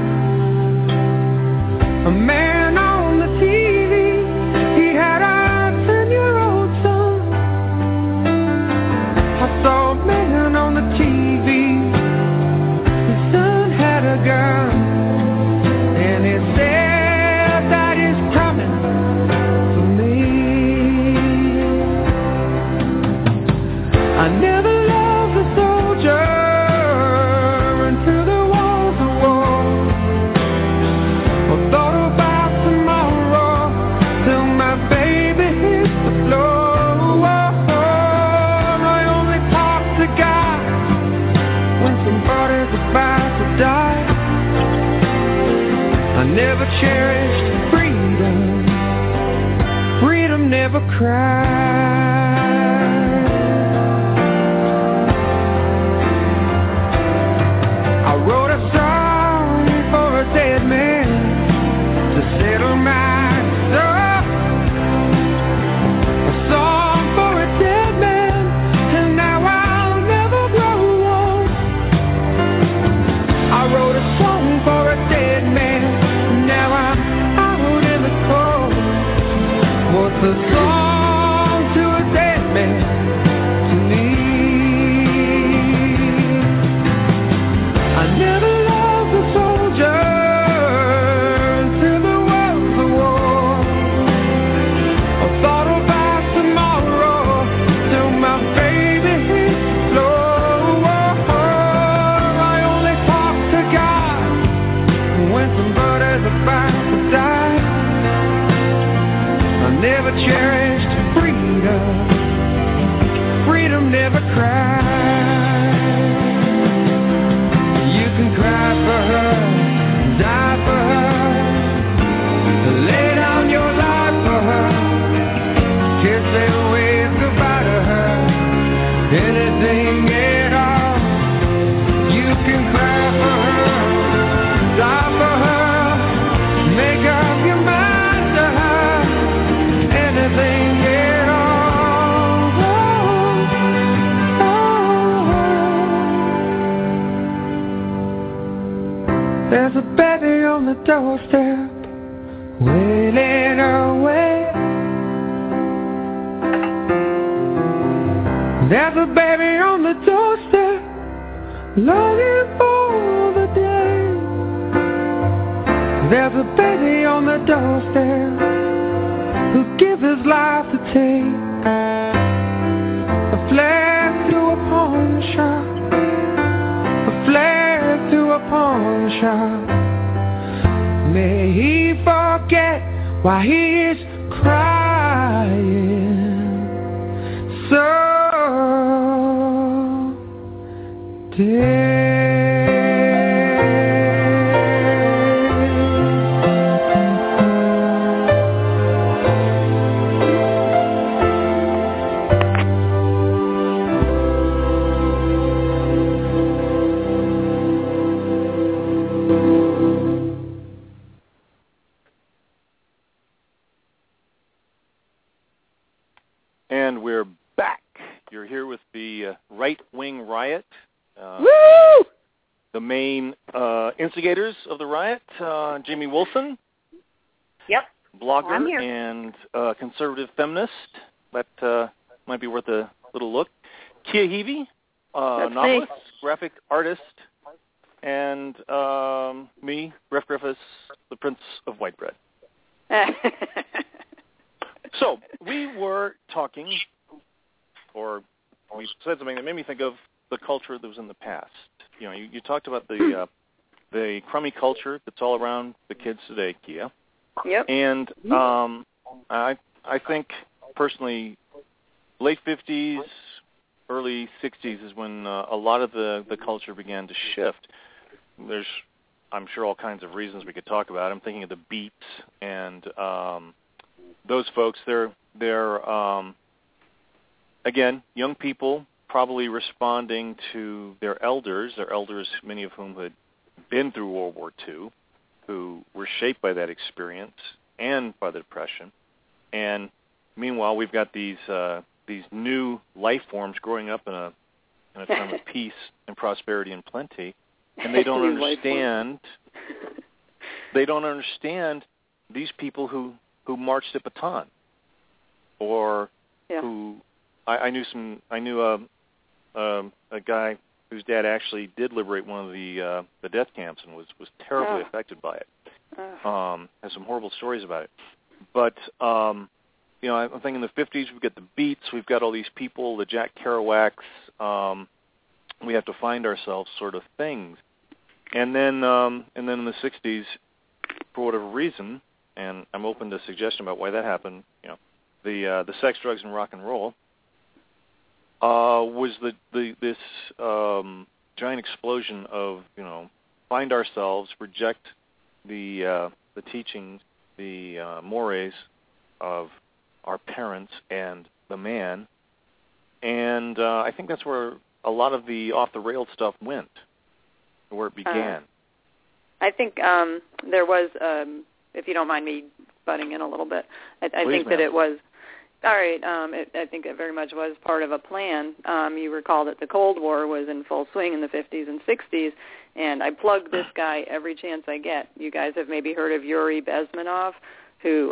A man on the TV, he had a 10-year-old son. I saw a man on the TV, his son had a gun, and he said that he's coming for me. I never loved a soldier until the walls of war. never cherished freedom. Freedom never cried. I wrote a song for a dead man to settle my soul. A song for a dead man, and now I'll never grow old. I wrote a song for a dead man, now I'm out in the cold. What's a song to a dead man to me? I never loved a soldier till there was a war. I thought about tomorrow till my baby hit slow. I only talk to God when somebody's about to die. I never cherished freedom. Freedom never cried. You can cry for her, die for her, lay down your life for her, kiss and wave goodbye to her, anything at all. You can cry for her, die for her, make up your mind to her, anything at all. There's a baby on the doorstep, wailing away. There's a baby on the doorstep, longing for the day. There's a baby on the doorstep who gives his life to take. A flag to a pawn shop, a flag to a pawn shop. May he forget why he is crying so dead. And we're back. You're here with the right-wing riot. Woo! The main instigators of the riot, Jamie Wilson. Yep. Blogger I'm here. and conservative feminist. That might be worth a little look. Kia Heavey, novelist, graphic artist, and me, Ref Griffiths, the Prince of White Bread. So we were talking, or we said something that made me think of the culture that was in the past. You know, you talked about the crummy culture that's all around the kids today, Kia. Yep. And I think personally, late 50s, early 60s is when a lot of the culture began to shift. There's, I'm sure, all kinds of reasons we could talk about. I'm thinking of the Beats and those folks. They're again, young people probably responding to their elders, many of whom had been through World War II, who were shaped by that experience and by the Depression. And meanwhile, we've got these new life forms growing up in a time of peace and prosperity and plenty, and they don't understand. They don't understand these people who marched at Bataan, or who I knew a guy whose dad actually did liberate one of the death camps and was terribly affected by it. Has some horrible stories about it. But I'm thinking in the 50s we've got the Beats, we've got all these people, the Jack Kerouacs, we have to find ourselves sort of things. And then in the 60s, for whatever reason, and I'm open to suggestion about why that happened, the sex, drugs, and rock and roll was this giant explosion of find ourselves, reject the the teachings, the mores of our parents and the man, and I think that's where a lot of the off-the-rails stuff went, where it began. I think there was, if you don't mind me butting in a little bit, I think that it was, all right, I think it very much was part of a plan. You recall that the Cold War was in full swing in the 50s and 60s, and I plug this guy every chance I get. You guys have maybe heard of Yuri Bezmenov, who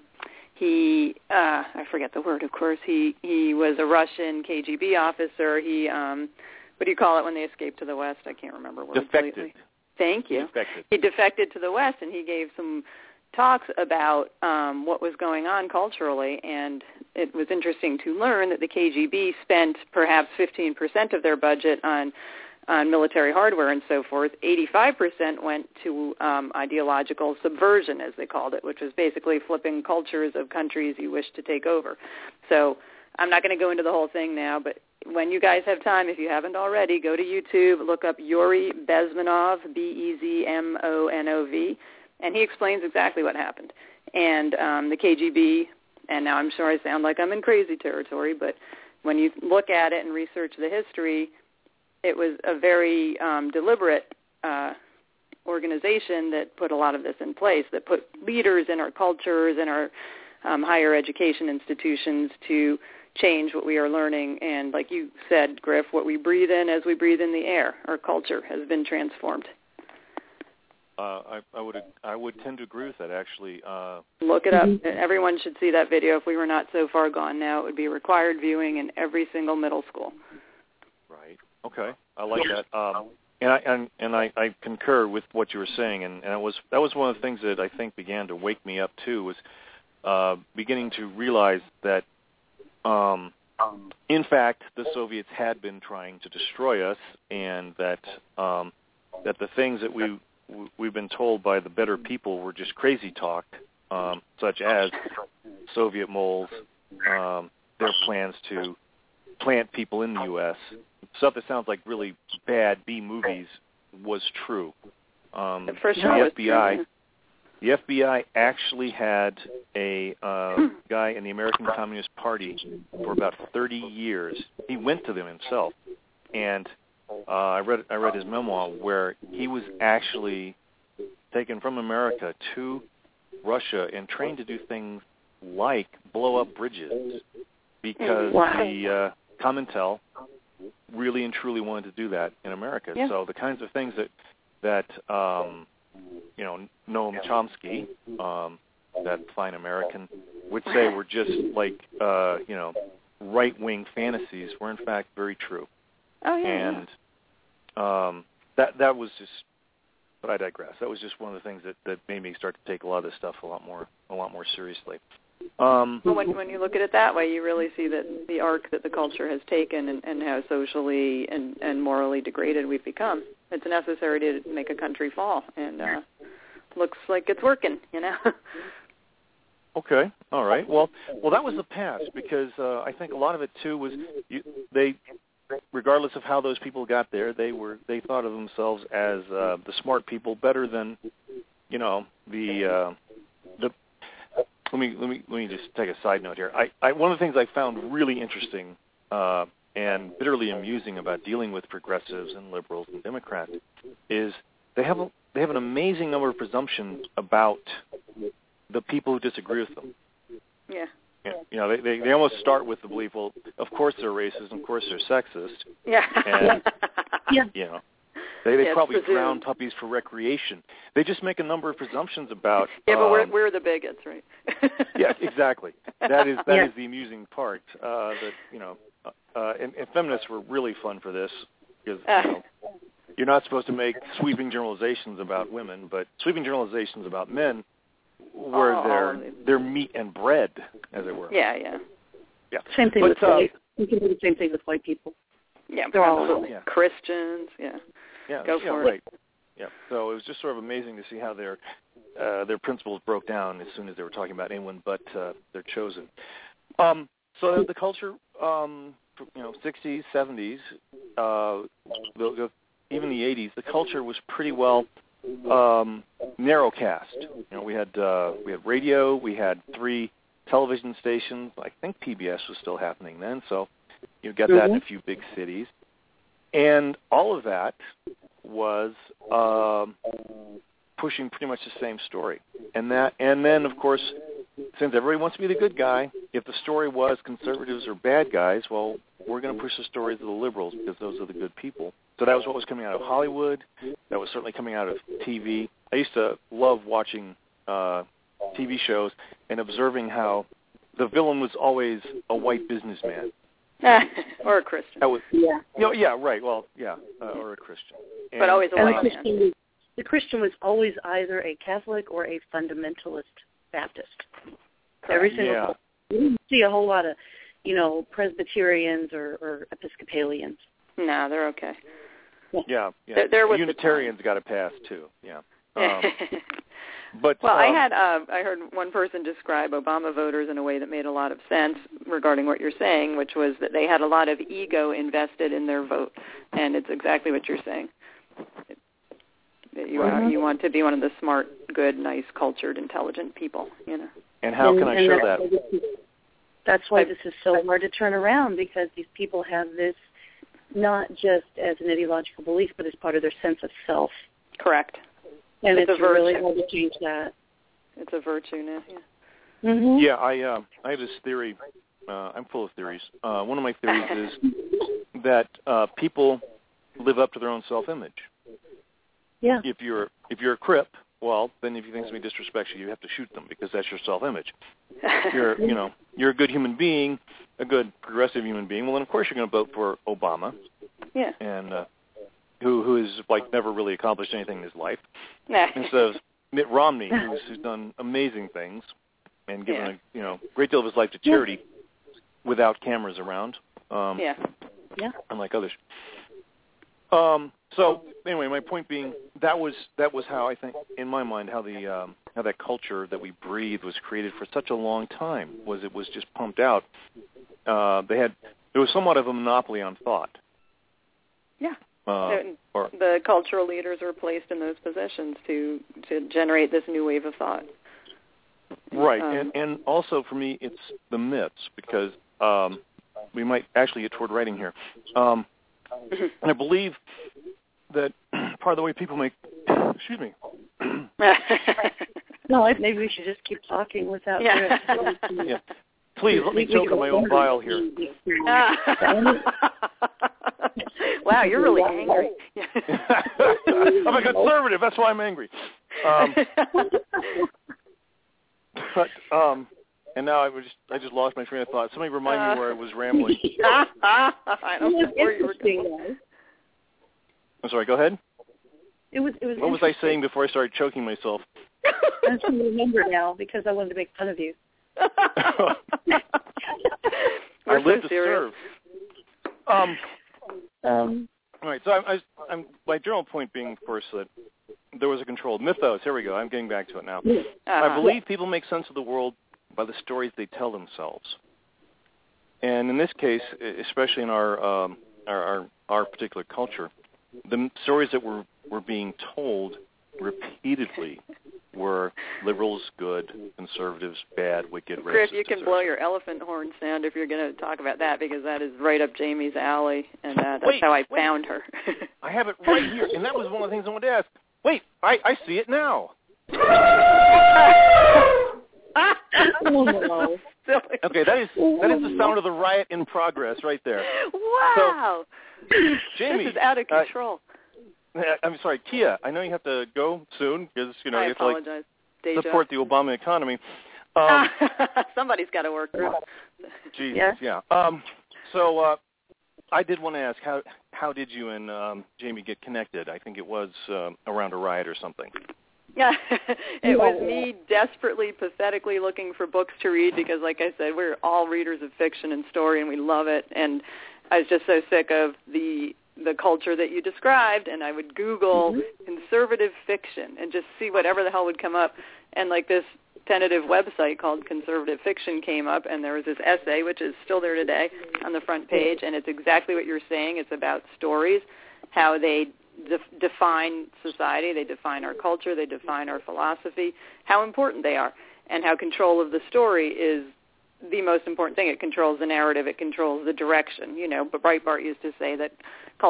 I forget the word, of course. He was a Russian KGB officer. He, what do you call it when they escape to the West? I can't remember words. Defected. Thank you. Defected. He defected to the West, and he gave some talks about what was going on culturally, and it was interesting to learn that the KGB spent perhaps 15% of their budget on military hardware and so forth. 85% went to ideological subversion, as they called it, which was basically flipping cultures of countries you wish to take over. So I'm not going to go into the whole thing now, but when you guys have time, if you haven't already, go to YouTube, look up Yuri Bezmenov, Bezmonov, and he explains exactly what happened. And the KGB, and now I'm sure I sound like I'm in crazy territory, but when you look at it and research the history, it was a very deliberate organization that put a lot of this in place, that put leaders in our cultures and our higher education institutions to change what we are learning. And like you said, Griff, what we breathe in as we breathe in the air, our culture has been transformed. I would tend to agree with that, actually. Look it up. Everyone should see that video. If we were not so far gone now, it would be required viewing in every single middle school. Right. Okay. I like that. And I concur with what you were saying, and that was one of the things that I think began to wake me up too, was beginning to realize that in fact the Soviets had been trying to destroy us, and that the things that we've been told by the better people were just crazy talk, such as Soviet moles, their plans to plant people in the U.S. Stuff that sounds like really bad B movies was true. The FBI actually had a guy in the American Communist Party for about 30 years. He went to them himself, and I read his memoir where he was actually taken from America to Russia and trained to do things like blow up bridges, because the Comintern really and truly wanted to do that in America. Yeah. So the kinds of things that Noam Chomsky, that fine American, would say were just like right-wing fantasies were in fact very true. Oh yeah. And that was just, but I digress. That was just one of the things that made me start to take a lot of this stuff a lot more seriously. Well, when you look at it that way, you really see that the arc that the culture has taken and how socially and morally degraded we've become. It's necessary to make a country fall, and looks like it's working, Okay, all right. Well, that was the past, because I think a lot of it too was they, regardless of how those people got there, they thought of themselves as the smart people, better than the. Let me just take a side note here. One of the things I found really interesting and bitterly amusing about dealing with progressives and liberals and Democrats is they have an amazing number of presumptions about the people who disagree with them. Yeah. They almost start with the belief, well, of course they're racist, of course they're sexist. Yeah. And, yeah. They probably drown puppies for recreation. They just make a number of presumptions about. Yeah, but we're the bigots, right? Yeah, exactly. That is the amusing part. And feminists were really fun for this, because you're not supposed to make sweeping generalizations about women, but sweeping generalizations about men, where they're meat and bread, as it were. Yeah. Same thing with white. You can do the same thing with white people. Yeah, they're all Christians. Yeah. Yeah, go for right. it. Yeah, so it was just sort of amazing to see how their principles broke down as soon as they were talking about anyone but their chosen. So the culture, 60s, 70s, even the 80s, the culture was pretty well narrowcast. We had radio, we had 3 television stations. I think PBS was still happening then, so you get that in a few big cities. And all of that was pushing pretty much the same story. And then, of course, since everybody wants to be the good guy, if the story was conservatives or bad guys, well, we're going to push the stories of the liberals because those are the good people. So that was what was coming out of Hollywood. That was certainly coming out of TV. I used to love watching TV shows and observing how the villain was always a white businessman. Or a Christian. Right. Well, or a Christian. But always a white man. The Christian was always either a Catholic or a fundamentalist Baptist. Every single time. You didn't see a whole lot of, Presbyterians or Episcopalians. No, they're okay. Yeah. There was Unitarians got a pass too. Yeah. But I heard one person describe Obama voters in a way that made a lot of sense regarding what you're saying, which was that they had a lot of ego invested in their vote, and it's exactly what you're saying. That you want to be one of the smart, good, nice, cultured, intelligent people, And how can I show that? That's why this is so hard to turn around, because these people have this not just as an ideological belief, but as part of their sense of self. Correct. And it's really hard to change that. It's a virtue now, yeah. Mm-hmm. Yeah, I have this theory. I'm full of theories. One of my theories is that people live up to their own self-image. Yeah. If you're a Crip, well, then if you think somebody disrespects you, you have to shoot them because that's your self-image. You're a good human being, a good progressive human being. Well, then of course you're going to vote for Obama. Yeah. And who has never really accomplished anything in his life. Instead of Mitt Romney, who's done amazing things and given a great deal of his life to charity without cameras around. Unlike others. So anyway, my point being that was how I think, in my mind, how that culture that we breathe was created for such a long time. It was just pumped out. There was somewhat of a monopoly on thought. Yeah. The cultural leaders were placed in those positions to generate this new wave of thought. Right, and also for me, it's the myths, because we might actually get toward writing here. And I believe that part of the way people make... Excuse me. No, maybe we should just keep talking without... Yeah. Please, let me choke on my own bile here. Wow, you're really angry. I'm a conservative. That's why I'm angry. And now I just lost my train of thought. Somebody remind me where I was rambling. I don't know where you were going. I'm sorry. Go ahead. It was. What was I saying before I started choking myself? I don't remember now because I wanted to make fun of you. I live to serve. All right, so I'm my general point being, of course, that there was a controlled mythos. Here we go. I'm getting back to it now. I believe people make sense of the world by the stories they tell themselves. And in this case, especially in our particular culture, the stories that were being told repeatedly were liberals good, conservatives bad, wicked, racist. Chris, you can blow your elephant horn sound if you're going to talk about that, because that is right up Jamie's alley, and that's how I found her. I have it right here, and that was one of the things I wanted to ask. Wait, I see it now. Okay, that is the sound of the riot in progress right there. Wow. So, Jamie, this is out of control. I'm sorry, Kia, I know you have to go soon because, you I have apologize. to support the Obama economy. Somebody's got to work through. Jesus, yeah. So I did want to ask, how did you and Jamie get connected? I think it was around a riot or something. Yeah, it was me desperately, pathetically looking for books to read because, like I said, we're all readers of fiction and story, and we love it. And I was just so sick of the culture that you described, and I would Google conservative fiction and just see whatever the hell would come up. And like this tentative website called Conservative Fiction came up, and there was this essay, which is still there today, on the front page, and it's exactly what you're saying. It's about stories, how they define society, they define our culture, they define our philosophy, how important they are, and how control of the story is the most important thing. It controls the narrative, it controls the direction. But Breitbart used to say that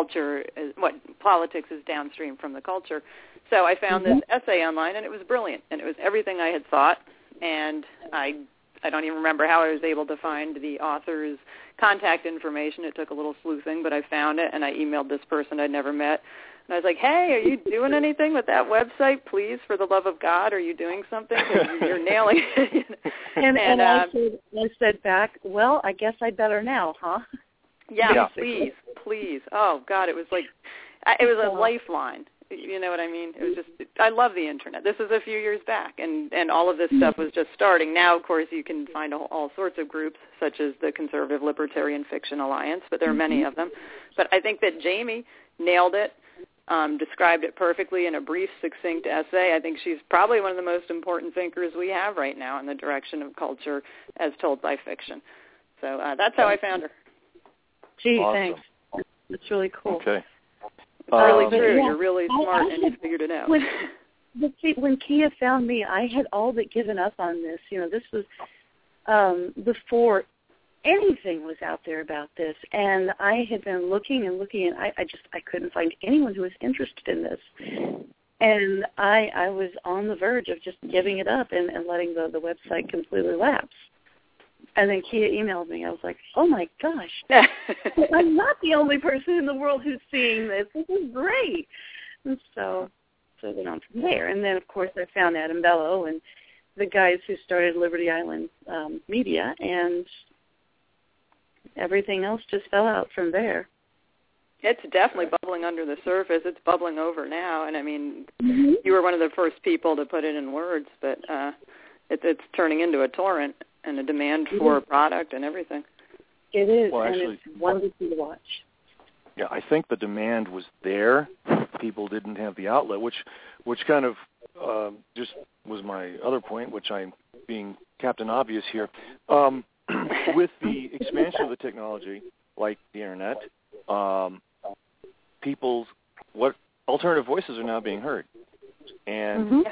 politics is downstream from the culture. So I found this essay online, and it was brilliant, and it was everything I had thought, and I don't even remember how I was able to find the author's contact information. It took a little sleuthing, but I found it, and I emailed this person I'd never met. And I was like, hey, are you doing anything with that website? Please, for the love of God, are you doing something? 'Cause you're nailing it. and I said back, well, I guess I better now, huh? Yeah, please. Oh, God, it was a lifeline. You know what I mean? It was just, I love the Internet. This is a few years back, and all of this stuff was just starting. Now, of course, you can find all sorts of groups, such as the Conservative Libertarian Fiction Alliance, but there are many of them. But I think that Jamie nailed it, described it perfectly in a brief, succinct essay. I think she's probably one of the most important thinkers we have right now in the direction of culture as told by fiction. So that's how I found her. Gee, awesome. Thanks. That's really cool. Okay. It's really true. Yeah, you're really smart, and you figured it out. When Kia found me, I had all but given up on this. This was before anything was out there about this, and I had been looking and looking, and I couldn't find anyone who was interested in this. And I was on the verge of just giving it up and letting the website completely lapse. And then Kia emailed me. I was like, oh, my gosh. I'm not the only person in the world who's seeing this. This is great. And so it went on from there. And then, of course, I found Adam Bello and the guys who started Liberty Island Media, and everything else just fell out from there. It's definitely bubbling under the surface. It's bubbling over now. And, I mean, you were one of the first people to put it in words, but it's turning into a torrent and a demand for a product and everything. It is, well, and actually, it's wonderful to watch. Yeah, I think the demand was there. People didn't have the outlet, which kind of just was my other point, which I'm being Captain Obvious here. With the expansion of the technology, like the Internet, what alternative voices are now being heard, and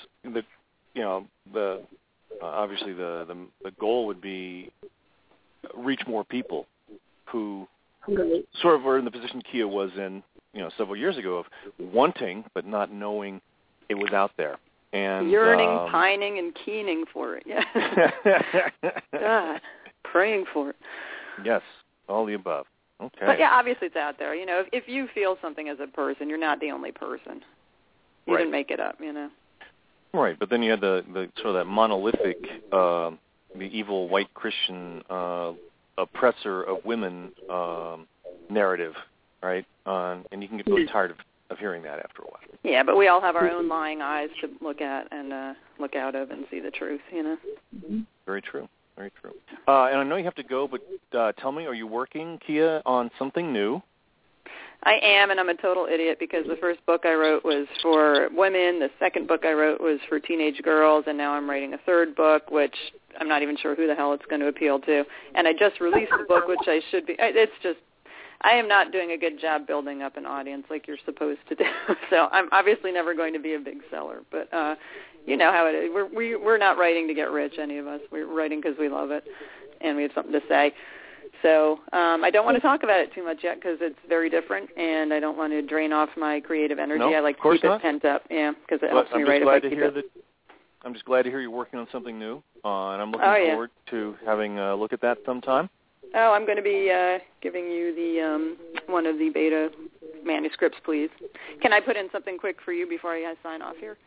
obviously the goal would be reach more people who sort of were in the position Kia was in, several years ago, of wanting but not knowing it was out there. And yearning, pining, and keening for it. Yeah. God, praying for it. Yes, all the above. Okay. But yeah, obviously it's out there. If you feel something as a person, you're not the only person. You didn't make it up. Right, but then you had the sort of that monolithic, the evil white Christian oppressor of women narrative, right? And you can get really tired of hearing that after a while. Yeah, but we all have our own lying eyes to look at and look out of and see the truth, Very true, very true. And I know you have to go, but tell me, are you working, Kia, on something new? I am, and I'm a total idiot because the first book I wrote was for women, the second book I wrote was for teenage girls, and now I'm writing a third book, which I'm not even sure who the hell it's going to appeal to. And I just released a book, which I should be. It's just, I am not doing a good job building up an audience like you're supposed to do. So I'm obviously never going to be a big seller, but you know how it is. We're not writing to get rich, any of us. We're writing because we love it, and we have something to say. So I don't want to talk about it too much yet because it's very different, and I don't want to drain off my creative energy. No, I like to keep it pent up, because it helps me write if I keep it. I'm just glad to hear you're working on something new, and I'm looking forward to having a look at that sometime. Oh, I'm going to be giving you the one of the beta manuscripts, please. Can I put in something quick for you before I sign off here?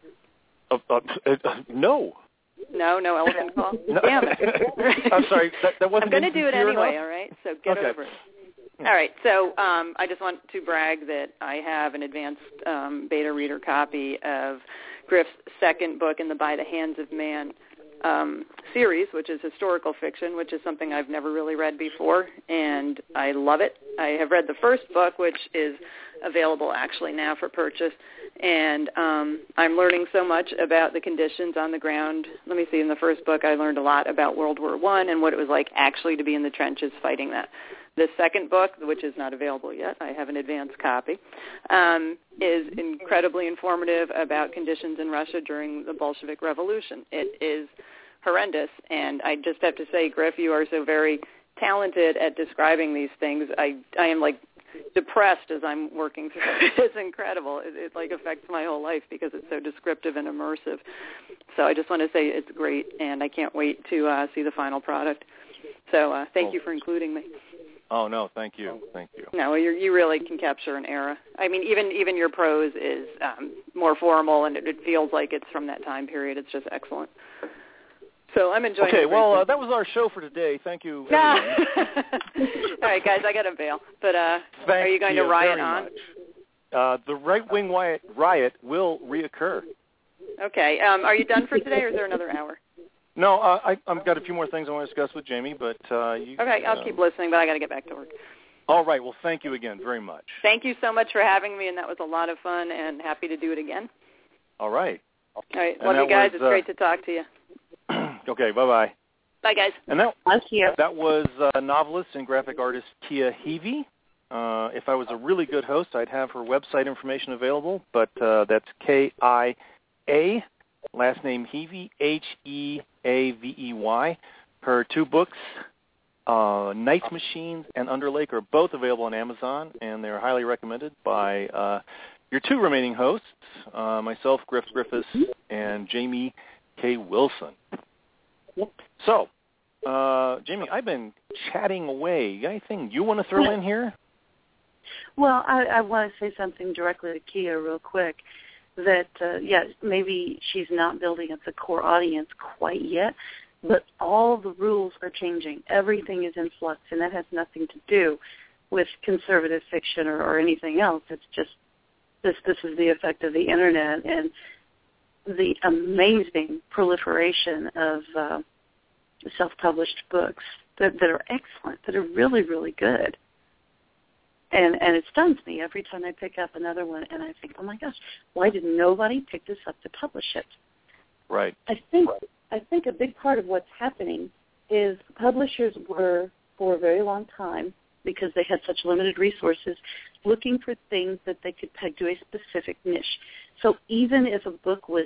No. No elephant call? No. Damn it. I'm sorry, that wasn't I'm going to do it anyway, enough? all right? So get over it. All right, so I just want to brag that I have an advanced beta reader copy of Griff's second book in the By the Hands of Man series, which is historical fiction, which is something I've never really read before, and I love it. I have read the first book, which is available actually now for purchase, and I'm learning so much about the conditions on the ground. Let me see, in the first book I learned a lot about World War I and what it was like actually to be in the trenches fighting that. The second book, which is not available yet, I have an advanced copy, is incredibly informative about conditions in Russia during the Bolshevik Revolution. It is horrendous, and I just have to say, Griff, you are so very talented at describing these things. I am like depressed as I'm working through it. It's incredible. It like affects my whole life because it's so descriptive and immersive. So I just want to say it's great, and I can't wait to see the final product. So thank you for including me. Oh, no, thank you. Thank you. No, you really can capture an era. I mean, even your prose is more formal, and it feels like it's from that time period. It's just excellent. So I'm enjoying it. Okay, well, that was our show for today. Thank you. All right, guys, I got to bail. But are you going to riot on? The right-wing riot will reoccur. Okay. Are you done for today, or is there another hour? No, I've got a few more things I want to discuss with Jamie, but you... Okay, I'll keep listening, but I got to get back to work. All right, well, thank you again very much. Thank you so much for having me, and that was a lot of fun, and happy to do it again. All right. All right, love you guys. It's great to talk to you. Okay, bye-bye. Bye, guys. And that was novelist and graphic artist Kia Heavey. If I was a really good host, I'd have her website information available, but that's K-I-A, last name Heavey, H-E-A-V-E-Y. Her two books, Night Machines and Underlake, are both available on Amazon, and they're highly recommended by your two remaining hosts, myself, Griff Griffiths, and Jamie K. Wilson. So, Jamie, I've been chatting away. You got anything you want to throw in here? Well, I want to say something directly to Kia real quick, that, maybe she's not building up the core audience quite yet, but all the rules are changing. Everything is in flux, and that has nothing to do with conservative fiction or anything else. It's just this is the effect of the Internet and the amazing proliferation of self-published books that are excellent, that are really, really good. And it stuns me every time I pick up another one, and I think, oh my gosh, why did nobody pick this up to publish it? Right. I think a big part of what's happening is publishers were, for a very long time, because they had such limited resources, looking for things that they could peg to a specific niche. So even if a book was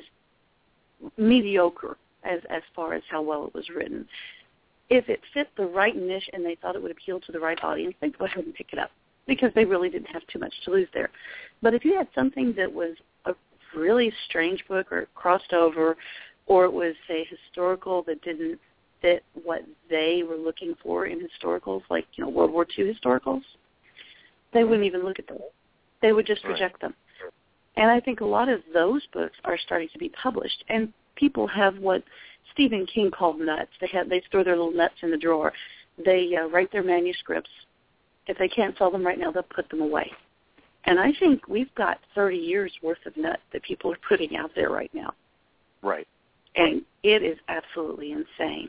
mediocre as far as how well it was written, if it fit the right niche and they thought it would appeal to the right audience, they'd go ahead and pick it up because they really didn't have too much to lose there. But if you had something that was a really strange book or crossed over, or it was, say, historical that didn't fit what they were looking for in historicals, like, World War II historicals, they wouldn't even look at them. They would just reject them. And I think a lot of those books are starting to be published, and people have what Stephen King called nuts. They store their little nuts in the drawer. They write their manuscripts. If they can't sell them right now, they'll put them away. And I think we've got 30 years worth of nuts that people are putting out there right now. Right. And it is absolutely insane.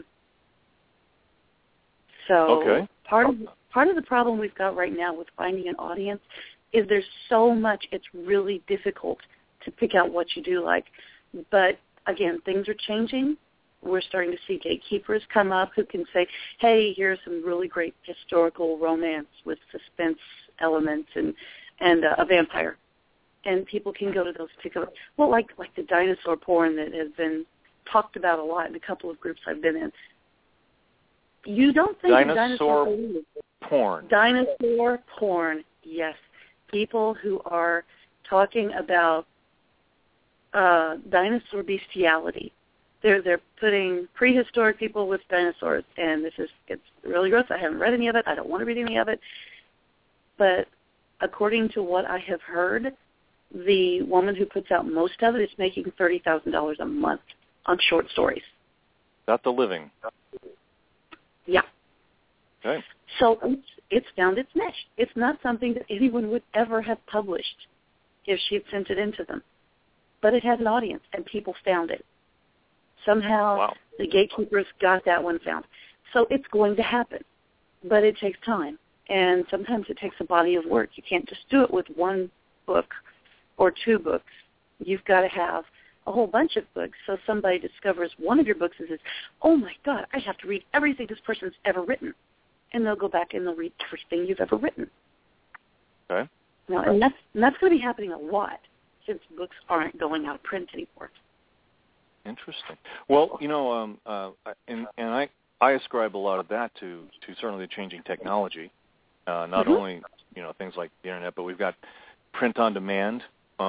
So part of the problem we've got right now with finding an audience is there's so much, it's really difficult to pick out what you do like. But, again, things are changing. We're starting to see gatekeepers come up who can say, hey, here's some really great historical romance with suspense elements and a vampire. And people can go to those particular, well, like the dinosaur porn that has been talked about a lot in a couple of groups I've been in. You don't think dinosaur porn. Dinosaur porn, yes. People who are talking about dinosaur bestiality. They're putting prehistoric people with dinosaurs, and it's really gross. I haven't read any of it. I don't want to read any of it. But according to what I have heard, the woman who puts out most of it is making $30,000 a month on short stories. That's a living. Yeah. Okay. So it's found its niche. It's not something that anyone would ever have published if she had sent it into them. But it had an audience, and people found it. Somehow the gatekeepers got that one found. So it's going to happen. But it takes time. And sometimes it takes a body of work. You can't just do it with one book or two books. You've got to have a whole bunch of books. So somebody discovers one of your books and says, oh, my God, I have to read everything this person's ever written. and they'll go back and they'll read the first thing you've ever written. Okay. And that's going to be happening a lot since books aren't going out of print anymore. Interesting. Well, and I ascribe a lot of that to certainly the changing technology. Not only things like the internet, but we've got print on demand.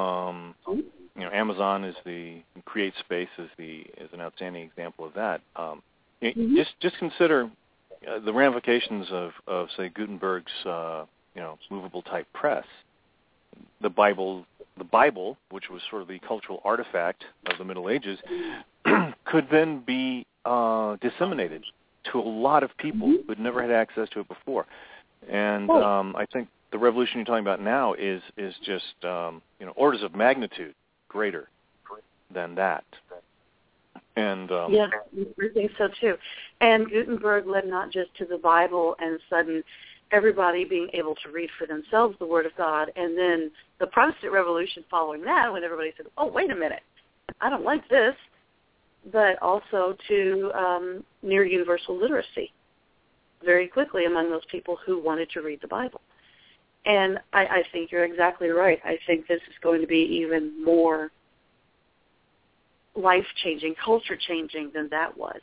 Amazon is CreateSpace is an outstanding example of that. Just consider the ramifications of say Gutenberg's movable type press. The Bible, which was sort of the cultural artifact of the Middle Ages, could then be disseminated to a lot of people who had never had access to it before. And I think the revolution you're talking about now is just orders of magnitude greater than that. And yes, I think so too. And Gutenberg led not just to the Bible and sudden everybody being able to read for themselves the Word of God, and then the Protestant Revolution following that, when everybody said, "Oh, wait a minute, I don't like this," but also to near universal literacy very quickly among those people who wanted to read the Bible. And I think you're exactly right. I think this is going to be even more life-changing, culture-changing than that was.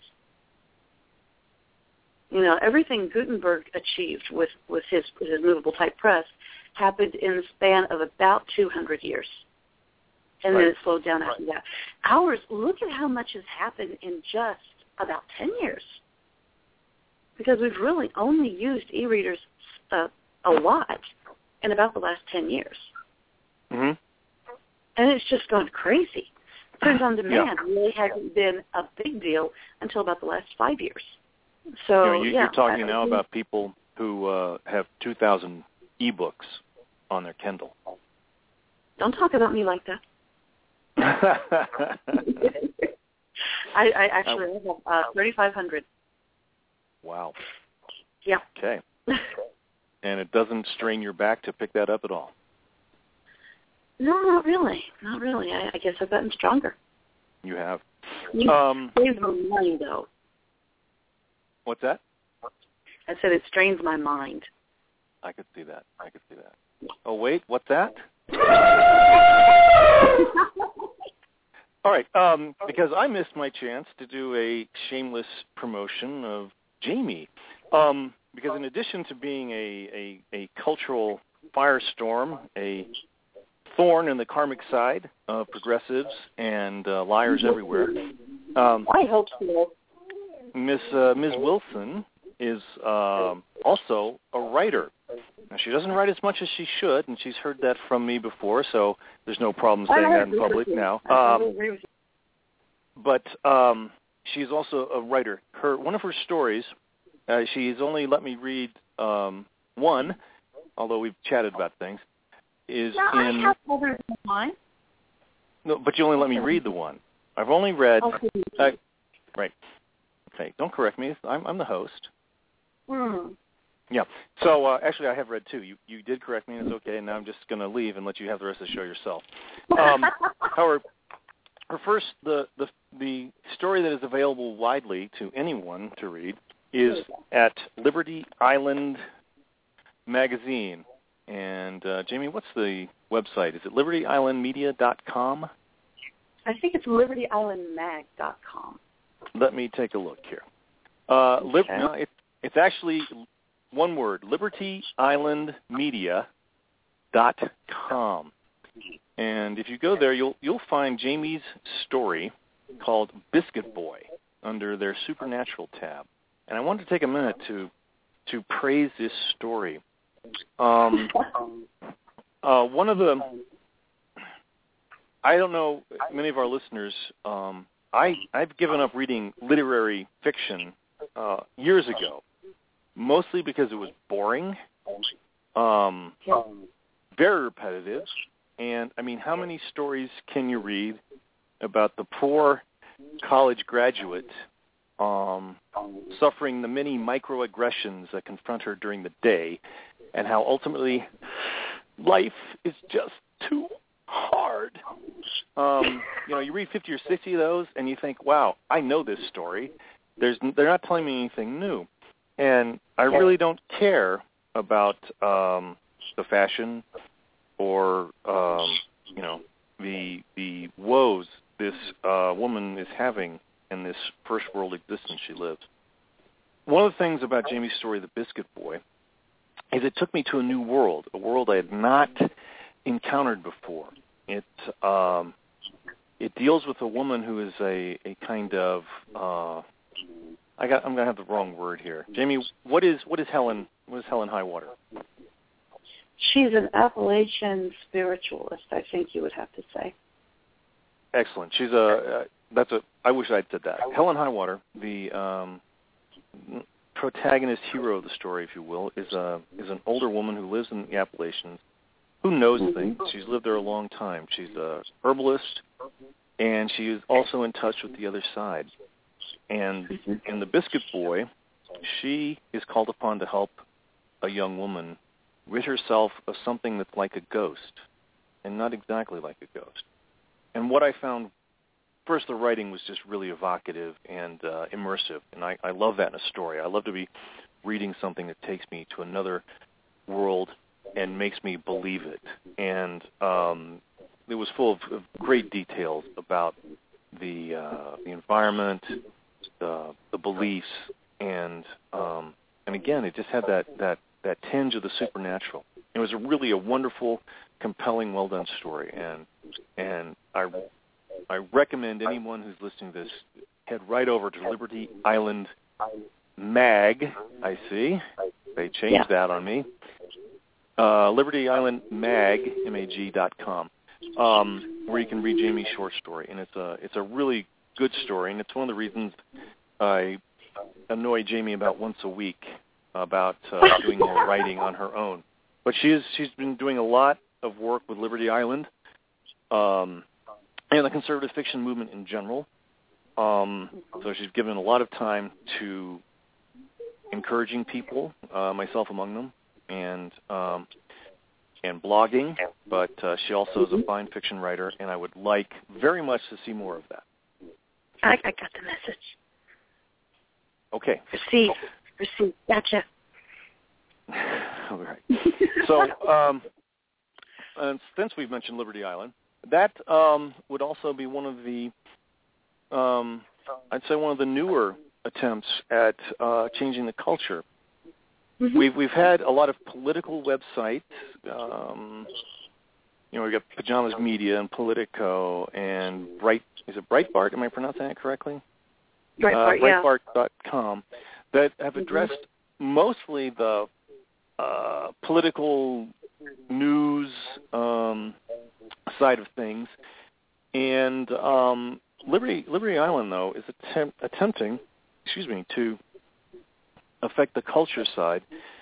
Everything Gutenberg achieved with his movable type press happened in the span of about 200 years. And then it slowed down after that. Ours, look at how much has happened in just about 10 years. Because we've really only used e-readers a lot in about the last 10 years. Mm-hmm. And it's just gone crazy. Print on demand really hasn't been a big deal until about the last 5 years. So you're talking now about people who have 2,000 e-books on their Kindle. Don't talk about me like that. I actually have 3,500. Wow. Yeah. Okay. And it doesn't strain your back to pick that up at all? No, not really. Not really. I guess I've gotten stronger. You have. Strains my mind, though. What's that? I said it strains my mind. I could see that. Oh, wait, what's that? All right, because I missed my chance to do a shameless promotion of Jamie. Because in addition to being a cultural firestorm, a thorn in the karmic side of progressives and liars everywhere, I hope so. Miss Wilson is also a writer. Now, she doesn't write as much as she should, and she's heard that from me before, so there's no problem saying that in public now. But she's also a writer. One of her stories, she's only let me read one, although we've chatted about things, is I have others in mine. No, but you only let me read the one. I've only read... right. Okay, don't correct me. I'm the host. Yeah. So actually, I have read two. You did correct me, and it's okay. And now I'm just going to leave and let you have the rest of the show yourself. However, her first the story that is available widely to anyone to read is at Liberty Island Magazine. And Jamie, what's the website? Is it libertyislandmedia.com? I think it's libertyislandmag.com. Let me take a look here. It's actually one word, libertyislandmedia.com. And if you go there, you'll find Jamie's story called Biscuit Boy under their Supernatural tab. And I wanted to take a minute to praise this story. One of the, I don't know, many of our listeners, I've given up reading literary fiction years ago, mostly because it was boring, very repetitive, and I mean, how many stories can you read about the poor college graduate suffering the many microaggressions that confront her during the day, and how ultimately life is just too hard. You read 50 or 60 of those, and you think, wow, I know this story. They're not telling me anything new. And I really don't care about the fashion or the woes this woman is having in this first world existence she lives. One of the things about Jamie's story, The Biscuit Boy, is it took me to a new world, a world I had not encountered before. It deals with a woman who is a kind of I'm going to have the wrong word here. Jamie, what is Helen Highwater? She's an Appalachian spiritualist, I think you would have to say. Excellent. She's I wish I'd said that. Helen Highwater, the protagonist hero of the story, if you will, is an older woman who lives in the Appalachians, who knows things. She's lived there a long time. She's a herbalist, and she is also in touch with the other side. And in The Biscuit Boy, she is called upon to help a young woman rid herself of something that's like a ghost, and not exactly like a ghost. And what I found, first, the writing was just really evocative and immersive, and I love that in a story. I love to be reading something that takes me to another world and makes me believe it. And it was full of great details about the environment, the beliefs, and again, it just had that tinge of the supernatural. It was really a wonderful, compelling, well-done story, and I recommend anyone who's listening to this head right over to Liberty Island Mag. I see they changed that on me. Liberty Island Mag, MAG.com, where you can read Jamie's short story, and it's a really good story, and it's one of the reasons I annoy Jamie about once a week about doing more writing on her own. But she's been doing a lot of work with Liberty Island and the conservative fiction movement in general. So she's given a lot of time to encouraging people, myself among them, and blogging. But she also is a fine fiction writer, and I would like very much to see more of that. I got the message. Okay. Receive. Gotcha. All right. So, and since we've mentioned Liberty Island, that would also be one of the, I'd say one of the newer attempts at changing the culture. We've had a lot of political websites. We've got Pajamas Media and Politico and Breitbart? Am I pronouncing that correctly? Breitbart, Breitbart.com, that have addressed mostly the political news side of things. And Liberty Island, though, is attempting to affect the culture side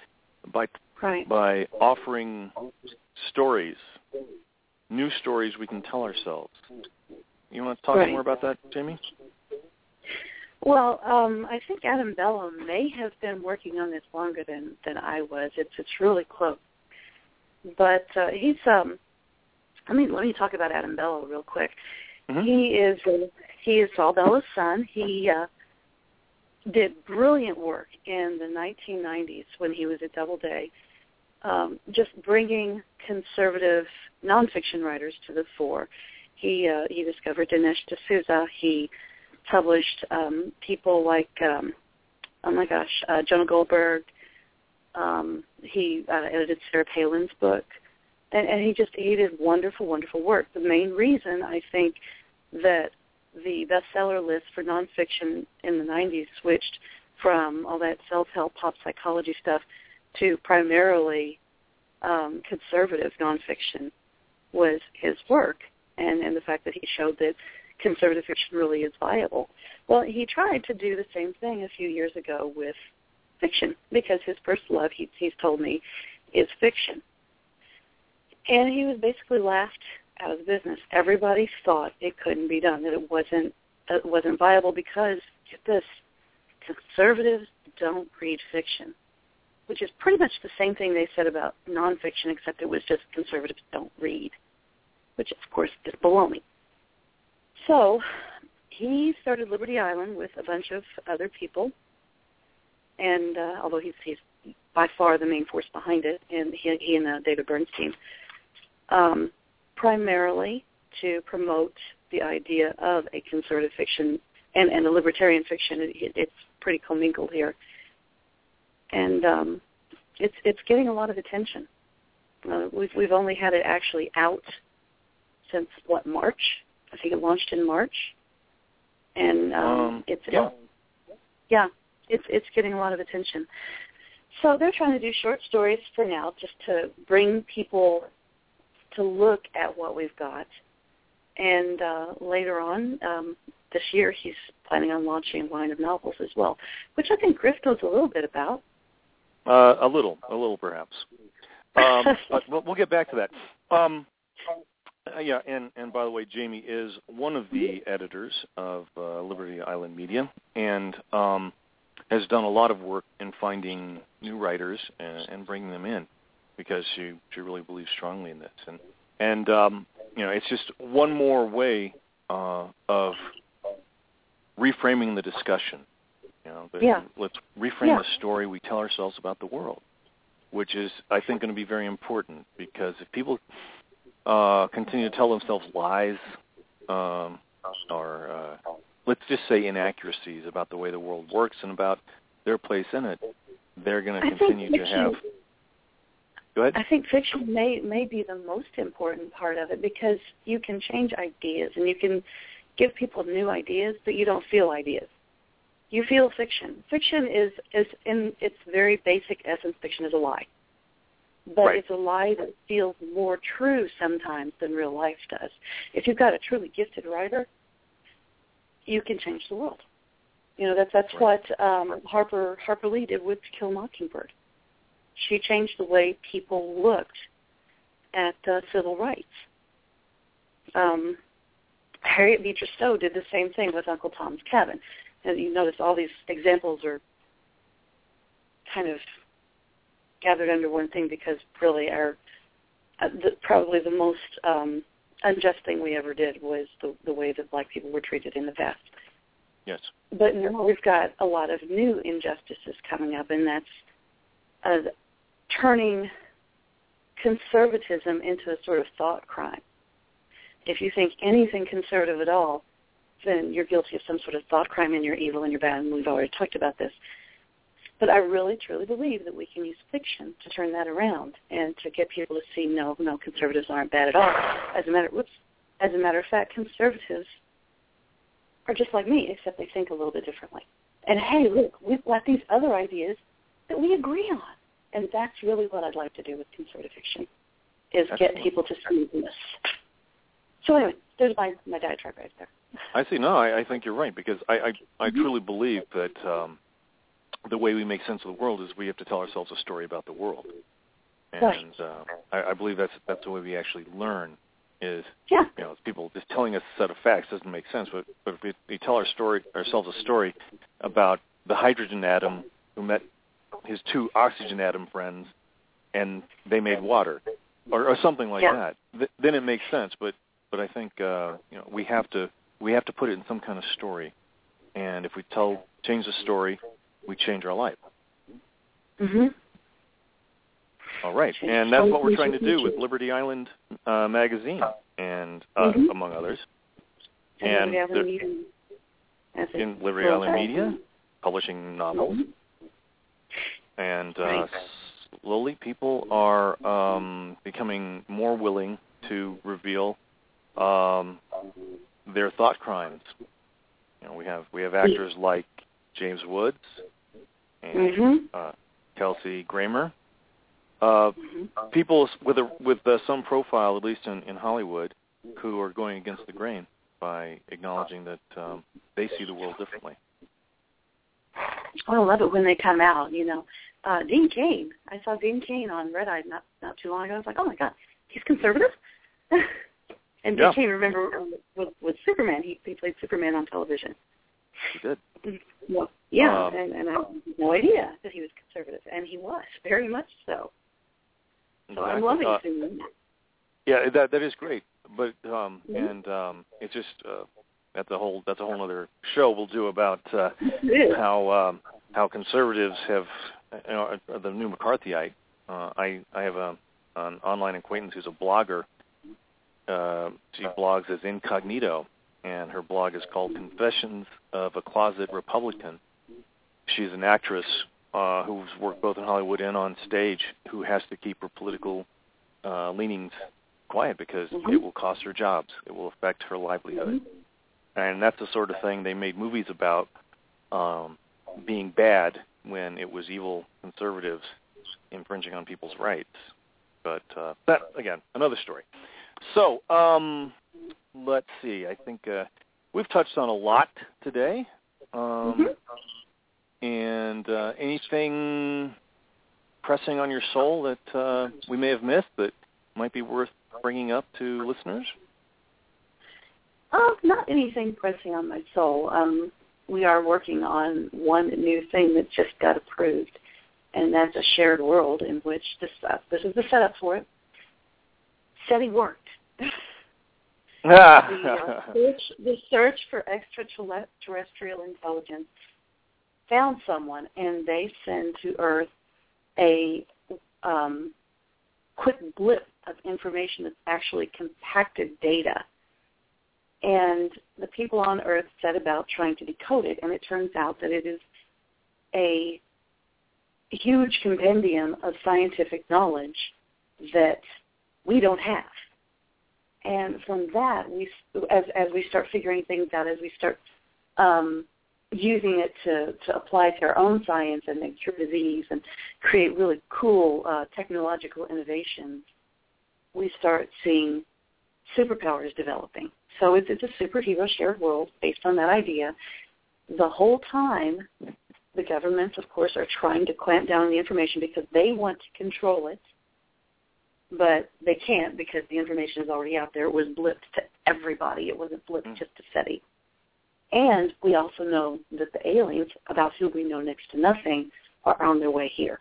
by offering stories, new stories we can tell ourselves. You want to talk more about that, Jamie? Well, I think Adam Bello may have been working on this longer than I was. It's really close. But he's let me talk about Adam Bello real quick. He is Saul Bello's son. He did brilliant work in the 1990s when he was at Doubleday, just bringing conservative nonfiction writers to the fore. He discovered Dinesh D'Souza. He published people like, Jonah Goldberg. He edited Sarah Palin's book. And he did wonderful, wonderful work. The main reason I think that the bestseller list for nonfiction in the 90s switched from all that self-help pop psychology stuff to primarily conservative nonfiction was his work and the fact that he showed that conservative fiction really is viable. Well, he tried to do the same thing a few years ago with fiction because his first love, he's told me, is fiction. And he was basically laughed out of the business. Everybody thought it couldn't be done, that it wasn't viable because, get this, conservatives don't read fiction, which is pretty much the same thing they said about nonfiction, except it was just conservatives don't read, which, of course, is baloney. So he started Liberty Island with a bunch of other people, and although he's by far the main force behind it, and he and David Bernstein, primarily to promote the idea of a conservative fiction and a libertarian fiction. It's pretty commingled here, and it's getting a lot of attention. We've only had it actually out since March? I think it launched in March, and it's getting a lot of attention. So they're trying to do short stories for now, just to bring people to look at what we've got. And later on this year, he's planning on launching a line of novels as well, which I think Griff knows a little bit about. A little perhaps. But we'll get back to that. And by the way, Jamie is one of the editors of Liberty Island Media, and has done a lot of work in finding new writers and bringing them in, because she really believes strongly in this. And it's just one more way of reframing the discussion. Let's reframe the story we tell ourselves about the world, which is, I think, going to be very important, because if people continue to tell themselves lies or let's just say inaccuracies about the way the world works and about their place in it, they're going to continue to have... Go ahead. I think fiction may be the most important part of it, because you can change ideas and you can give people new ideas, but you don't feel ideas. You feel fiction. Fiction is in its very basic essence, fiction is a lie. But it's a lie that feels more true sometimes than real life does. If you've got a truly gifted writer, you can change the world. That's what Harper Lee did with To Kill a Mockingbird. She changed the way people looked at civil rights. Harriet Beecher Stowe did the same thing with Uncle Tom's Cabin. And you notice all these examples are kind of gathered under one thing, because really probably the most unjust thing we ever did was the way that black people were treated in the past. Yes. But now we've got a lot of new injustices coming up, and that's turning conservatism into a sort of thought crime. If you think anything conservative at all, then you're guilty of some sort of thought crime, and you're evil and you're bad, and we've already talked about this. But I really, truly believe that we can use fiction to turn that around and to get people to see, no, conservatives aren't bad at all. As a matter of fact, conservatives are just like me, except they think a little bit differently. And hey, look, we've got these other ideas that we agree on. And that's really what I'd like to do with conservative fiction, is get people to see this. So anyway, there's my diatribe right there. I see. No, I think you're right, because I truly believe that the way we make sense of the world is we have to tell ourselves a story about the world. And I believe that's the way we actually learn, is people just telling us a set of facts doesn't make sense. But if we tell ourselves a story about the hydrogen atom who met his two oxygen atom friends and they made water, or something like that, then it makes sense. But I think we have to put it in some kind of story, and if we change the story, we change our life. Mm-hmm. All right, and that's what we're trying to do with Liberty Island magazine, and among others. And in Liberty Island Media, publishing novels. And slowly people are becoming more willing to reveal their thought crimes. We have actors like James Woods and Kelsey Grammer. People with some profile, at least in Hollywood, who are going against the grain by acknowledging that they see the world differently. I love it when they come out. Dean Cain. I saw Dean Cain on Red Eye not too long ago. I was like, oh my God, he's conservative. And Dean Cain, remember, with Superman, he played Superman on television. He did. Well, yeah, and I had no idea that he was conservative, and he was very much so. So exactly. I'm loving seeing that. Yeah, that is great, but it's just that's a whole other show we'll do about how how conservatives have, the new McCarthyite. I have an online acquaintance who's a blogger. She blogs as Incognito, and her blog is called Confessions of a Closet Republican. She's an actress who's worked both in Hollywood and on stage, who has to keep her political leanings quiet because it will cost her jobs. It will affect her livelihood. And that's the sort of thing they made movies about, being bad when it was evil conservatives infringing on people's rights. But that, again, another story. So let's see. I think we've touched on a lot today. And anything pressing on your soul that we may have missed that might be worth bringing up to listeners? Not anything pressing on my soul. We are working on one new thing that just got approved, and that's a shared world in which this is the setup for it. SETI worked. The search for extraterrestrial intelligence found someone, and they send to Earth a quick blip of information that's actually compacted data. And the people on Earth set about trying to decode it, and it turns out that it is a huge compendium of scientific knowledge that we don't have. And from that, as we start figuring things out, as we start using it to apply to our own science and then cure disease and create really cool technological innovations, we start seeing superpowers developing. So it's a superhero shared world based on that idea. The whole time, the governments, of course, are trying to clamp down on the information because they want to control it, but they can't because the information is already out there. It was blipped to everybody. It wasn't blipped just to SETI. And we also know that the aliens, about who we know next to nothing, are on their way here.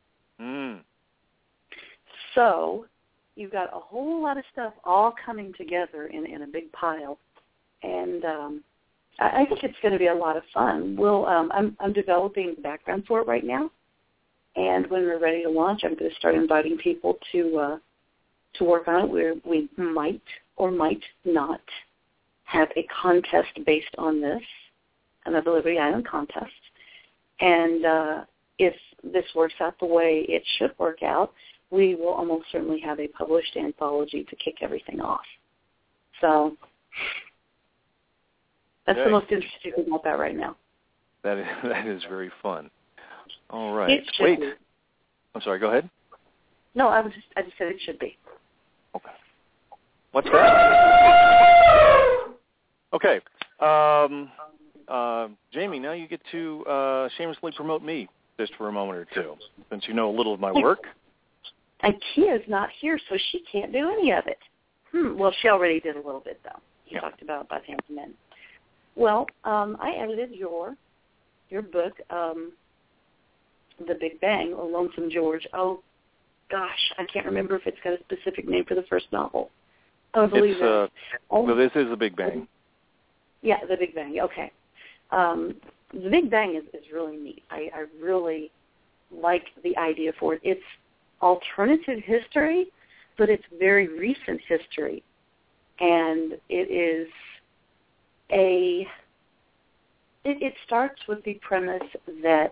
So you've got a whole lot of stuff all coming together in a big pile, and I think it's going to be a lot of fun. I'm developing the background for it right now, and when we're ready to launch, I'm going to start inviting people to work on it. Where we might or might not have a contest based on this, another Liberty Island contest, and if this works out the way it should work out, we will almost certainly have a published anthology to kick everything off. So that's the most interesting thing about that right now. That is very fun. All right. Wait. Be. I'm sorry, go ahead. No, I just said it should be. Okay. What's that? Okay. Jamie, now you get to shamelessly promote me just for a moment or two, since you know a little of my work. And Kia's not here, so she can't do any of it. Well, she already did a little bit, though. You talked about By the Hands of Men. Well, I edited your book, The Big Bang, or Lonesome George. Oh, gosh, I can't remember if it's got a specific name for the first novel. I believe that. Well, this is The Big Bang. Yeah, The Big Bang, okay. The Big Bang is really neat. I really like the idea for it. It's alternative history, but it's very recent history. And it starts with the premise that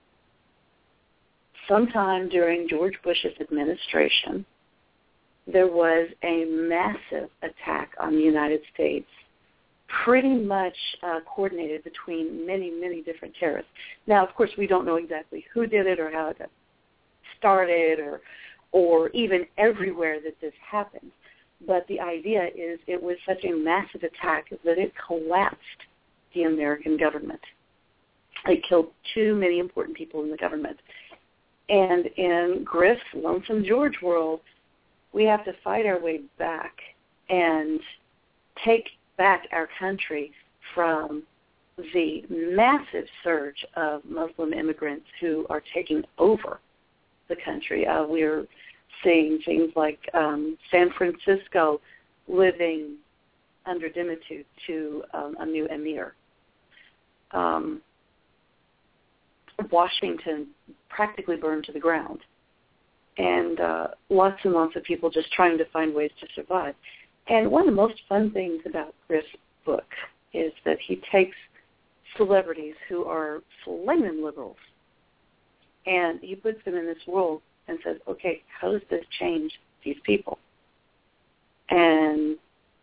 sometime during George Bush's administration, there was a massive attack on the United States, pretty much coordinated between many, many different terrorists. Now, of course, we don't know exactly who did it or how it got started or even everywhere that this happened. But the idea is it was such a massive attack that it collapsed the American government. It killed too many important people in the government. And in Griff's Lonesome George world, we have to fight our way back and take back our country from the massive surge of Muslim immigrants who are taking over the country. We're seeing things like San Francisco living under dimitude to a new emir. Washington practically burned to the ground, and lots and lots of people just trying to find ways to survive. And one of the most fun things about Griff's book is that he takes celebrities who are flaming liberals, and he puts them in this world and says, okay, how does this change these people? And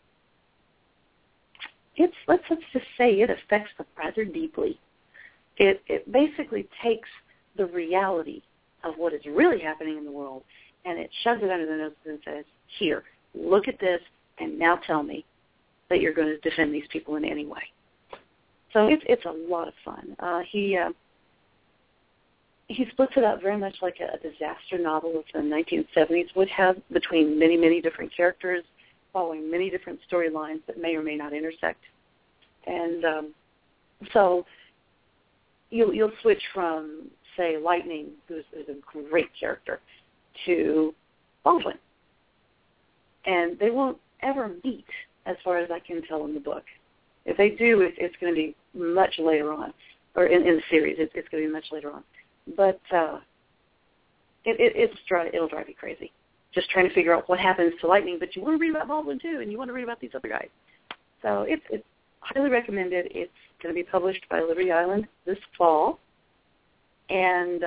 let's just say it affects them rather deeply. It basically takes the reality of what is really happening in the world, and it shoves it under their noses and says, here, look at this, and now tell me that you're going to defend these people in any way. So it's a lot of fun. He splits it up very much like a disaster novel of the 1970s would have, between many, many different characters, following many different storylines that may or may not intersect. And so you'll switch from, say, Lightning, who's a great character, to Baldwin. And they won't ever meet, as far as I can tell in the book. If they do, it's going to be much later on, or in the series, it's going to be much later on. But it'll drive you crazy, just trying to figure out what happens to Lightning. But you want to read about Baldwin too, and you want to read about these other guys. So it's highly recommended. It's going to be published by Liberty Island this fall, and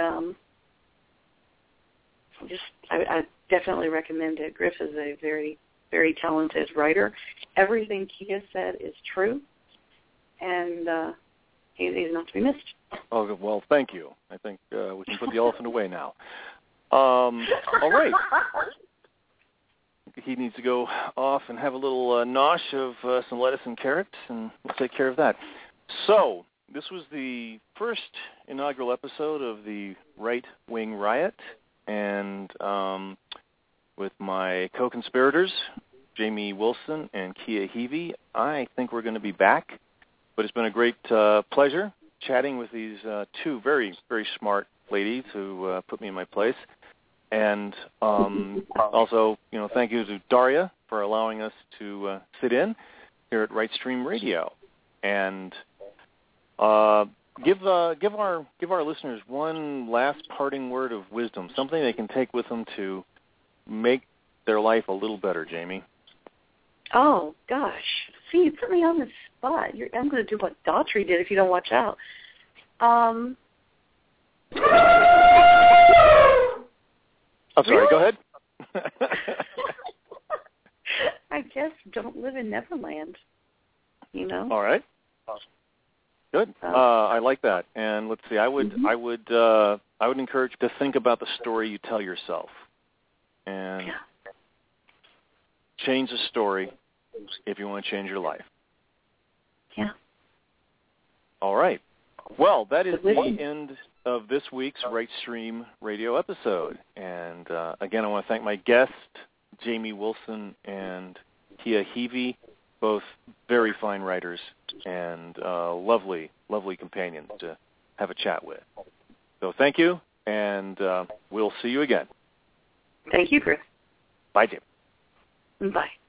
I definitely recommend it. Griff is a very, very talented writer. Everything he has said is true, and he's not to be missed. Oh, well, thank you. I think we can put the elephant away now. All right. He needs to go off and have a little nosh of some lettuce and carrots, and we'll take care of that. So this was the first inaugural episode of the Right Wing Riot, and with my co-conspirators, Jamie Wilson and Kia Heavey, I think we're going to be back. But it's been a great pleasure chatting with these two very, very smart ladies who put me in my place. And also, thank you to Daria for allowing us to sit in here at Right Stream Radio. And give our listeners one last parting word of wisdom, something they can take with them to make their life a little better, Jamie. Oh, gosh. See, you put me on the spot. I'm going to do what Daughtry did if you don't watch out. I'm sorry, really? Go ahead. I guess don't live in Neverland, All right. Good. I like that. And let's see, I would encourage you to think about the story you tell yourself. And change the story if you want to change your life. Yeah. All right. Well, that is the end of this week's Right Stream Radio episode. And again, I want to thank my guests, Jamie Wilson and Kia Heavey, both very fine writers and lovely, lovely companions to have a chat with. So thank you, and we'll see you again. Thank you, Chris. Bye, Jim. Bye.